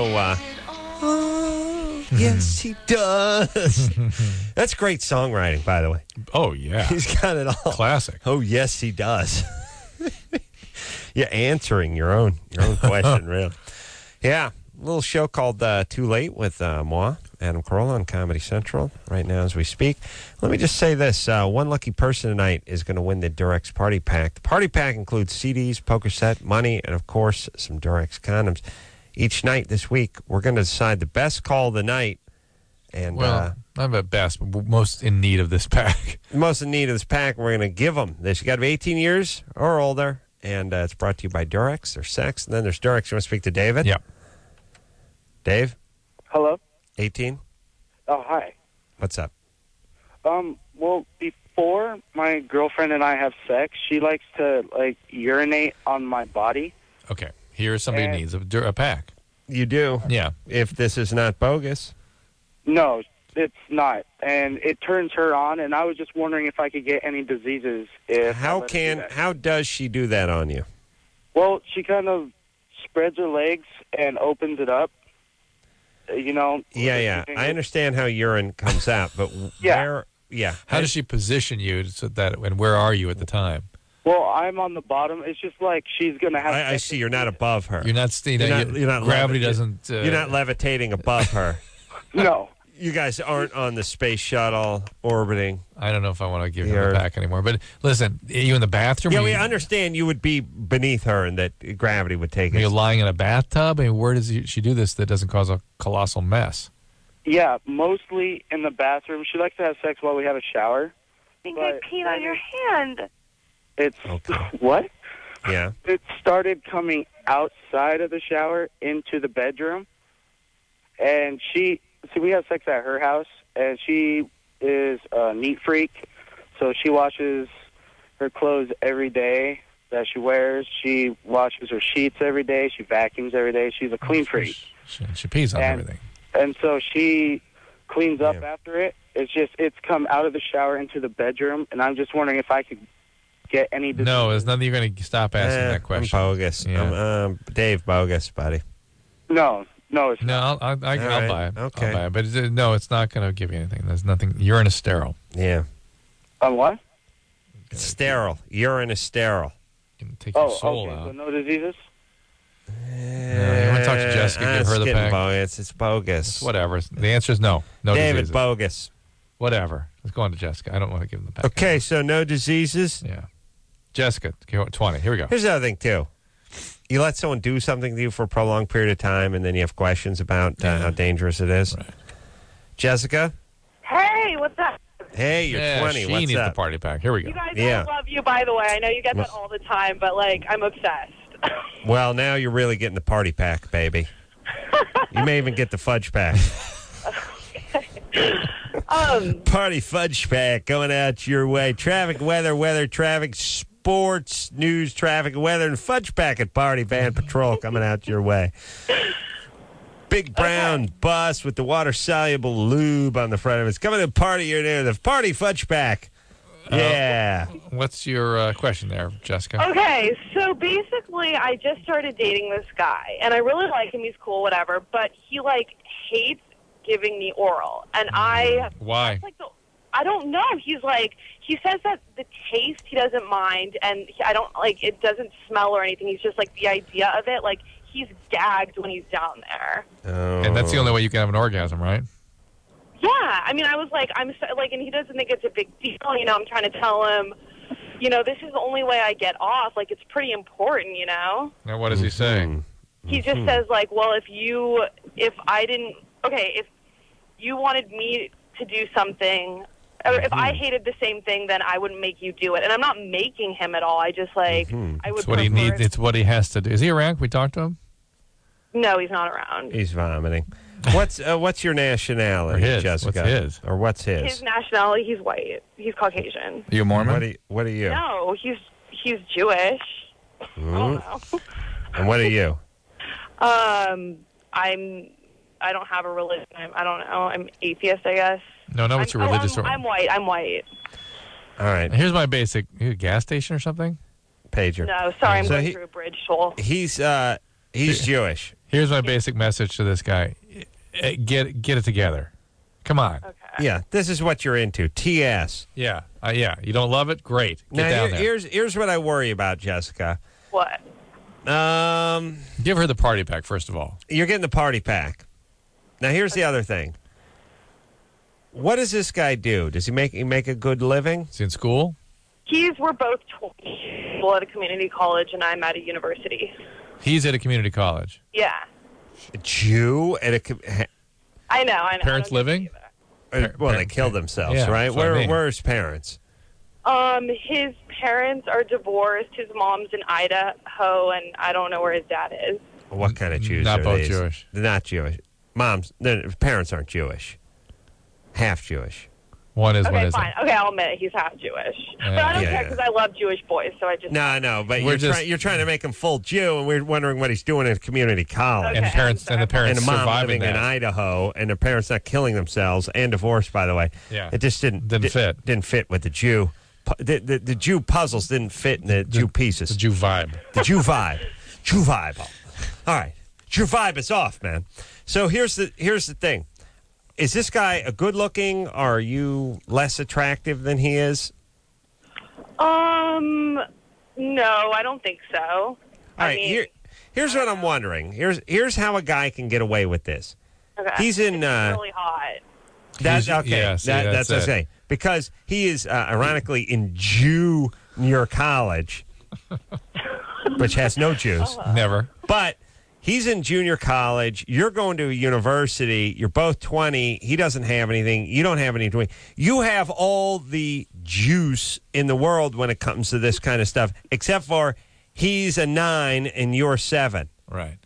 Yes, he does. That's great songwriting, by the way. Oh, yeah. He's got it all. Classic. Oh, yes, he does. You're answering your own question, really. Yeah. A little show called Too Late with moi, Adam Carolla on Comedy Central right now as we speak. Let me just say this. One lucky person tonight is going to win the Durex Party Pack. The Party Pack includes CDs, poker set, money, and, of course, some Durex condoms. Each night this week, we're going to decide the best call of the night. And, not at best, but most in need of this pack. Most in need of this pack, we're going to give them this. You got to be 18 years or older, and it's brought to you by Durex. There's sex, and then there's Durex. You want to speak to David? Yeah. Dave? Hello? 18? Oh, hi. What's up? Well, before my girlfriend and I have sex, she likes to, urinate on my body. Okay. Here somebody needs a pack. You do? Yeah. If this is not bogus? No, it's not. And it turns her on, and I was just wondering if I could get any diseases. How does she do that on you? Well, she kind of spreads her legs and opens it up. Yeah. I understand how urine comes out, but yeah. Yeah. How does she position you so that, and where are you at the time? Well, I'm on the bottom. It's just like she's going to have... I see. You're not above her. You're not. You're not gravity doesn't. You're not levitating above her. No. You guys aren't on the space shuttle orbiting. I don't know if I want to give him the pack anymore. But listen, are you in the bathroom? Yeah, we understand you would be beneath her and that gravity would take Are it. you lying in a bathtub? I mean, where does she do this that doesn't cause a colossal mess? Yeah, mostly in the bathroom. She likes to have sex while we have a shower. I think I peed on your hand. It's... What? Yeah. It started coming outside of the shower into the bedroom. And we have sex at her house, and she is a neat freak. So she washes her clothes every day that she wears. She washes her sheets every day. She vacuums every day. She's a clean freak. She pees on everything. And so she cleans up after it. It's come out of the shower into the bedroom, and I'm just wondering if I could get any... No, there's nothing. You're going to stop asking that question. I'm bogus. Yeah. I'm Dave bogus, buddy. No, it's not. I'll buy it. Okay. I'll buy it. But no, it's not going to give you anything. There's nothing. Urine is sterile. Yeah. What? It's sterile. Urine is sterile. Take your soul out. So no diseases? No, you want to talk to Jessica? Give her the pack. It's bogus. It's whatever. The answer is no. No David, diseases. bogus. Whatever. Let's go on to Jessica. I don't want to give him the pack. Okay, so no diseases? Yeah. Jessica, 20. Here we go. Here's the other thing, too. You let someone do something to you for a prolonged period of time, and then you have questions about how dangerous it is. Right. Jessica? Hey, what's up? Hey, you're 20. She What's needs up? the party pack. Here we go. You guys, I love you, by the way. I know you get that all the time, but, I'm obsessed. Well, now you're really getting the party pack, baby. You may even get the fudge pack. Party fudge pack going out your way. Traffic, weather, traffic, sports, news, traffic, weather, and fudge pack at Party Van Patrol coming out your way. Big brown bus with the water-soluble lube on the front of it. It's coming to party you're near. The Party Fudge Pack. Yeah. What's your question there, Jessica? Okay, so basically I just started dating this guy, and I really like him. He's cool, whatever, but he, hates giving me oral. And Why? I don't know. He says that the taste he doesn't mind, and it doesn't smell or anything. He's just, the idea of it, he's gagged when he's down there. Oh. And that's the only way you can have an orgasm, right? Yeah, I mean, I was and he doesn't think it's a big deal. I'm trying to tell him, this is the only way I get off. It's pretty important, Now, what does he say? He just says, well, if you wanted me to do something, or if I hated the same thing, then I wouldn't make you do it. And I'm not making him at all. I just, I would It's what he needs. It's what he has to do. Is he around? Can we talk to him? No, he's not around. He's vomiting. What's your nationality, Or his. Jessica? What's his? Or what's his? His nationality, he's white. He's Caucasian. Are you a Mormon? What are you? No, he's Jewish. I don't know. And what are you? I don't have a religion. I don't know. I'm atheist, I guess. No, what's your religious? I'm white. I'm white. All right. Here's my basic. You a gas station or something? Pager. No, sorry, I'm going through a bridge toll. He's Jewish. Here's my basic message to this guy: get it together. Come on. Okay. Yeah, this is what you're into. TS. Yeah, yeah. You don't love it? Great. Get Now down there. here's what I worry about, Jessica. What? Give her the party pack first of all. You're getting the party pack. Now here's the other thing. What does this guy do? Does he make a good living? Is he in school? We're both 20 people at a community college, and I'm at a university. He's at a community college. Yeah. A Jew at a. I know. Parents living? Well, they killed themselves, Yeah, right? that's what I mean. Where are his parents? His parents are divorced. His mom's in Idaho, and I don't know where his dad is. What kind of Jews Not are both these? Jewish. They're not Jewish. Their parents aren't Jewish. Half Jewish. One is, Okay, one isn't. fine. Okay, I'll admit it. He's half Jewish. But I don't care because I love Jewish boys, so I just... No, but We're you're trying to make him full Jew, and we're wondering what he's doing in community college. And the parents and the mom surviving living in that. Idaho, and the parents not killing themselves and divorced. By the way, Yeah. it just didn't fit. Didn't fit with the Jew. The Jew puzzles didn't fit in the Jew pieces. The Jew vibe. The Jew vibe. Jew vibe. All right, Jew vibe is off, man. So here's the thing. Is this guy a good looking? Or are you less attractive than he is? No, I don't think so. All right, here's what I'm wondering. Here's how a guy can get away with this. Okay. He's in. He's really hot. That's okay. Yeah, see, that's that's okay. Because he is ironically in junior college, which has no Jews. Never. But he's in junior college. You're going to a university. You're both 20. He doesn't have anything. You don't have anything. You have all the juice in the world when it comes to this kind of stuff, except for he's a 9 and you're 7. Right.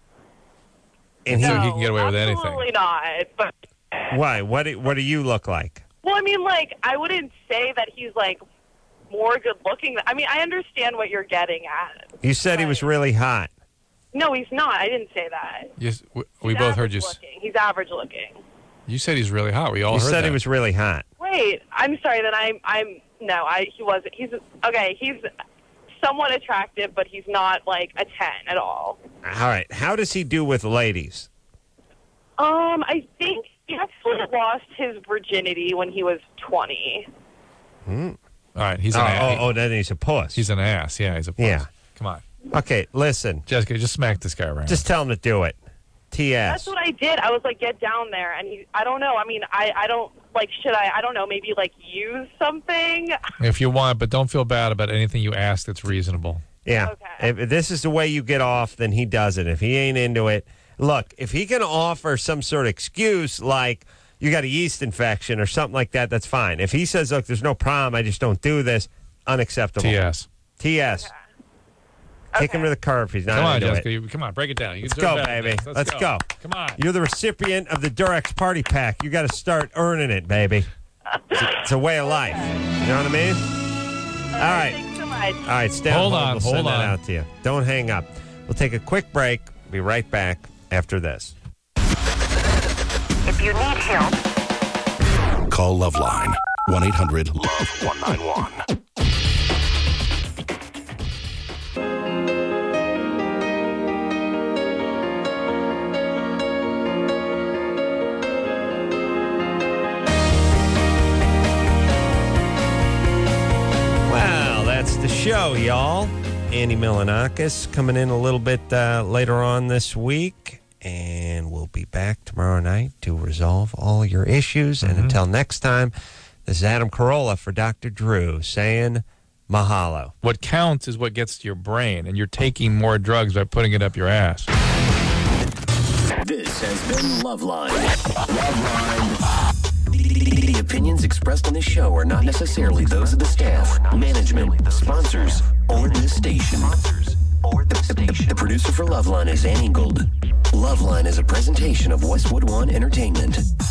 And so he can get away with anything. Absolutely not. But why? What do you look like? well, I mean, like, I wouldn't say that he's like more good looking. I mean, I understand what you're getting at. You said he was really hot. No, he's not. I didn't say that. Yes, we both heard you. He's average looking. You said he's really hot. We all You heard said that. he was really hot. Wait, I'm sorry. Then he wasn't. He's okay. He's somewhat attractive, but he's not like a 10 at all. All right. How does he do with ladies? I think he actually lost his virginity when he was 20. Hmm. All right, he's an ass. Oh, then he's a puss. He's an ass. Yeah, he's a puss. Yeah. Come on. Okay, listen. Jessica, just smack this guy around. Just tell him to do it. TS. That's what I did. I was like, get down there, and I don't know. I mean, I don't like. Should I don't know. Maybe like use something. If you want, but don't feel bad about anything you ask that's reasonable. Yeah. Okay. If this is the way you get off, then he does it. If he ain't into it, look, if he can offer some sort of excuse like you got a yeast infection or something like that, that's fine. If he says, look, there's no problem, I just don't do this, unacceptable. TS. TS. Take him to the curb if he's not Come on, into Jessica. it. Come on, break it down. You Let's deserve go, better than baby. this. Let's go. Come on. You're the recipient of the Durex Party Pack. You got to start earning it, baby. It's a way of life. You know what I mean? All right. Thanks so much. All right, stay on Hold hold. on, We'll send hold that on. out to you. Don't hang up. We'll take a quick break. Be right back after this. If you need help, call Loveline 1-800-LOVE-191. Well, that's the show, y'all. Andy Milanakis coming in a little bit later on this week, and we'll be back tomorrow night to resolve all your issues. And until next time, this is Adam Carolla for Dr. Drew saying mahalo. What counts is what gets to your brain, and you're taking more drugs by putting it up your ass. This has been Loveline. Loveline. The opinions expressed on this show are not necessarily those of the staff, management, sponsors, or the station. The producer for Loveline is Annie Gold. Loveline is a presentation of Westwood One Entertainment.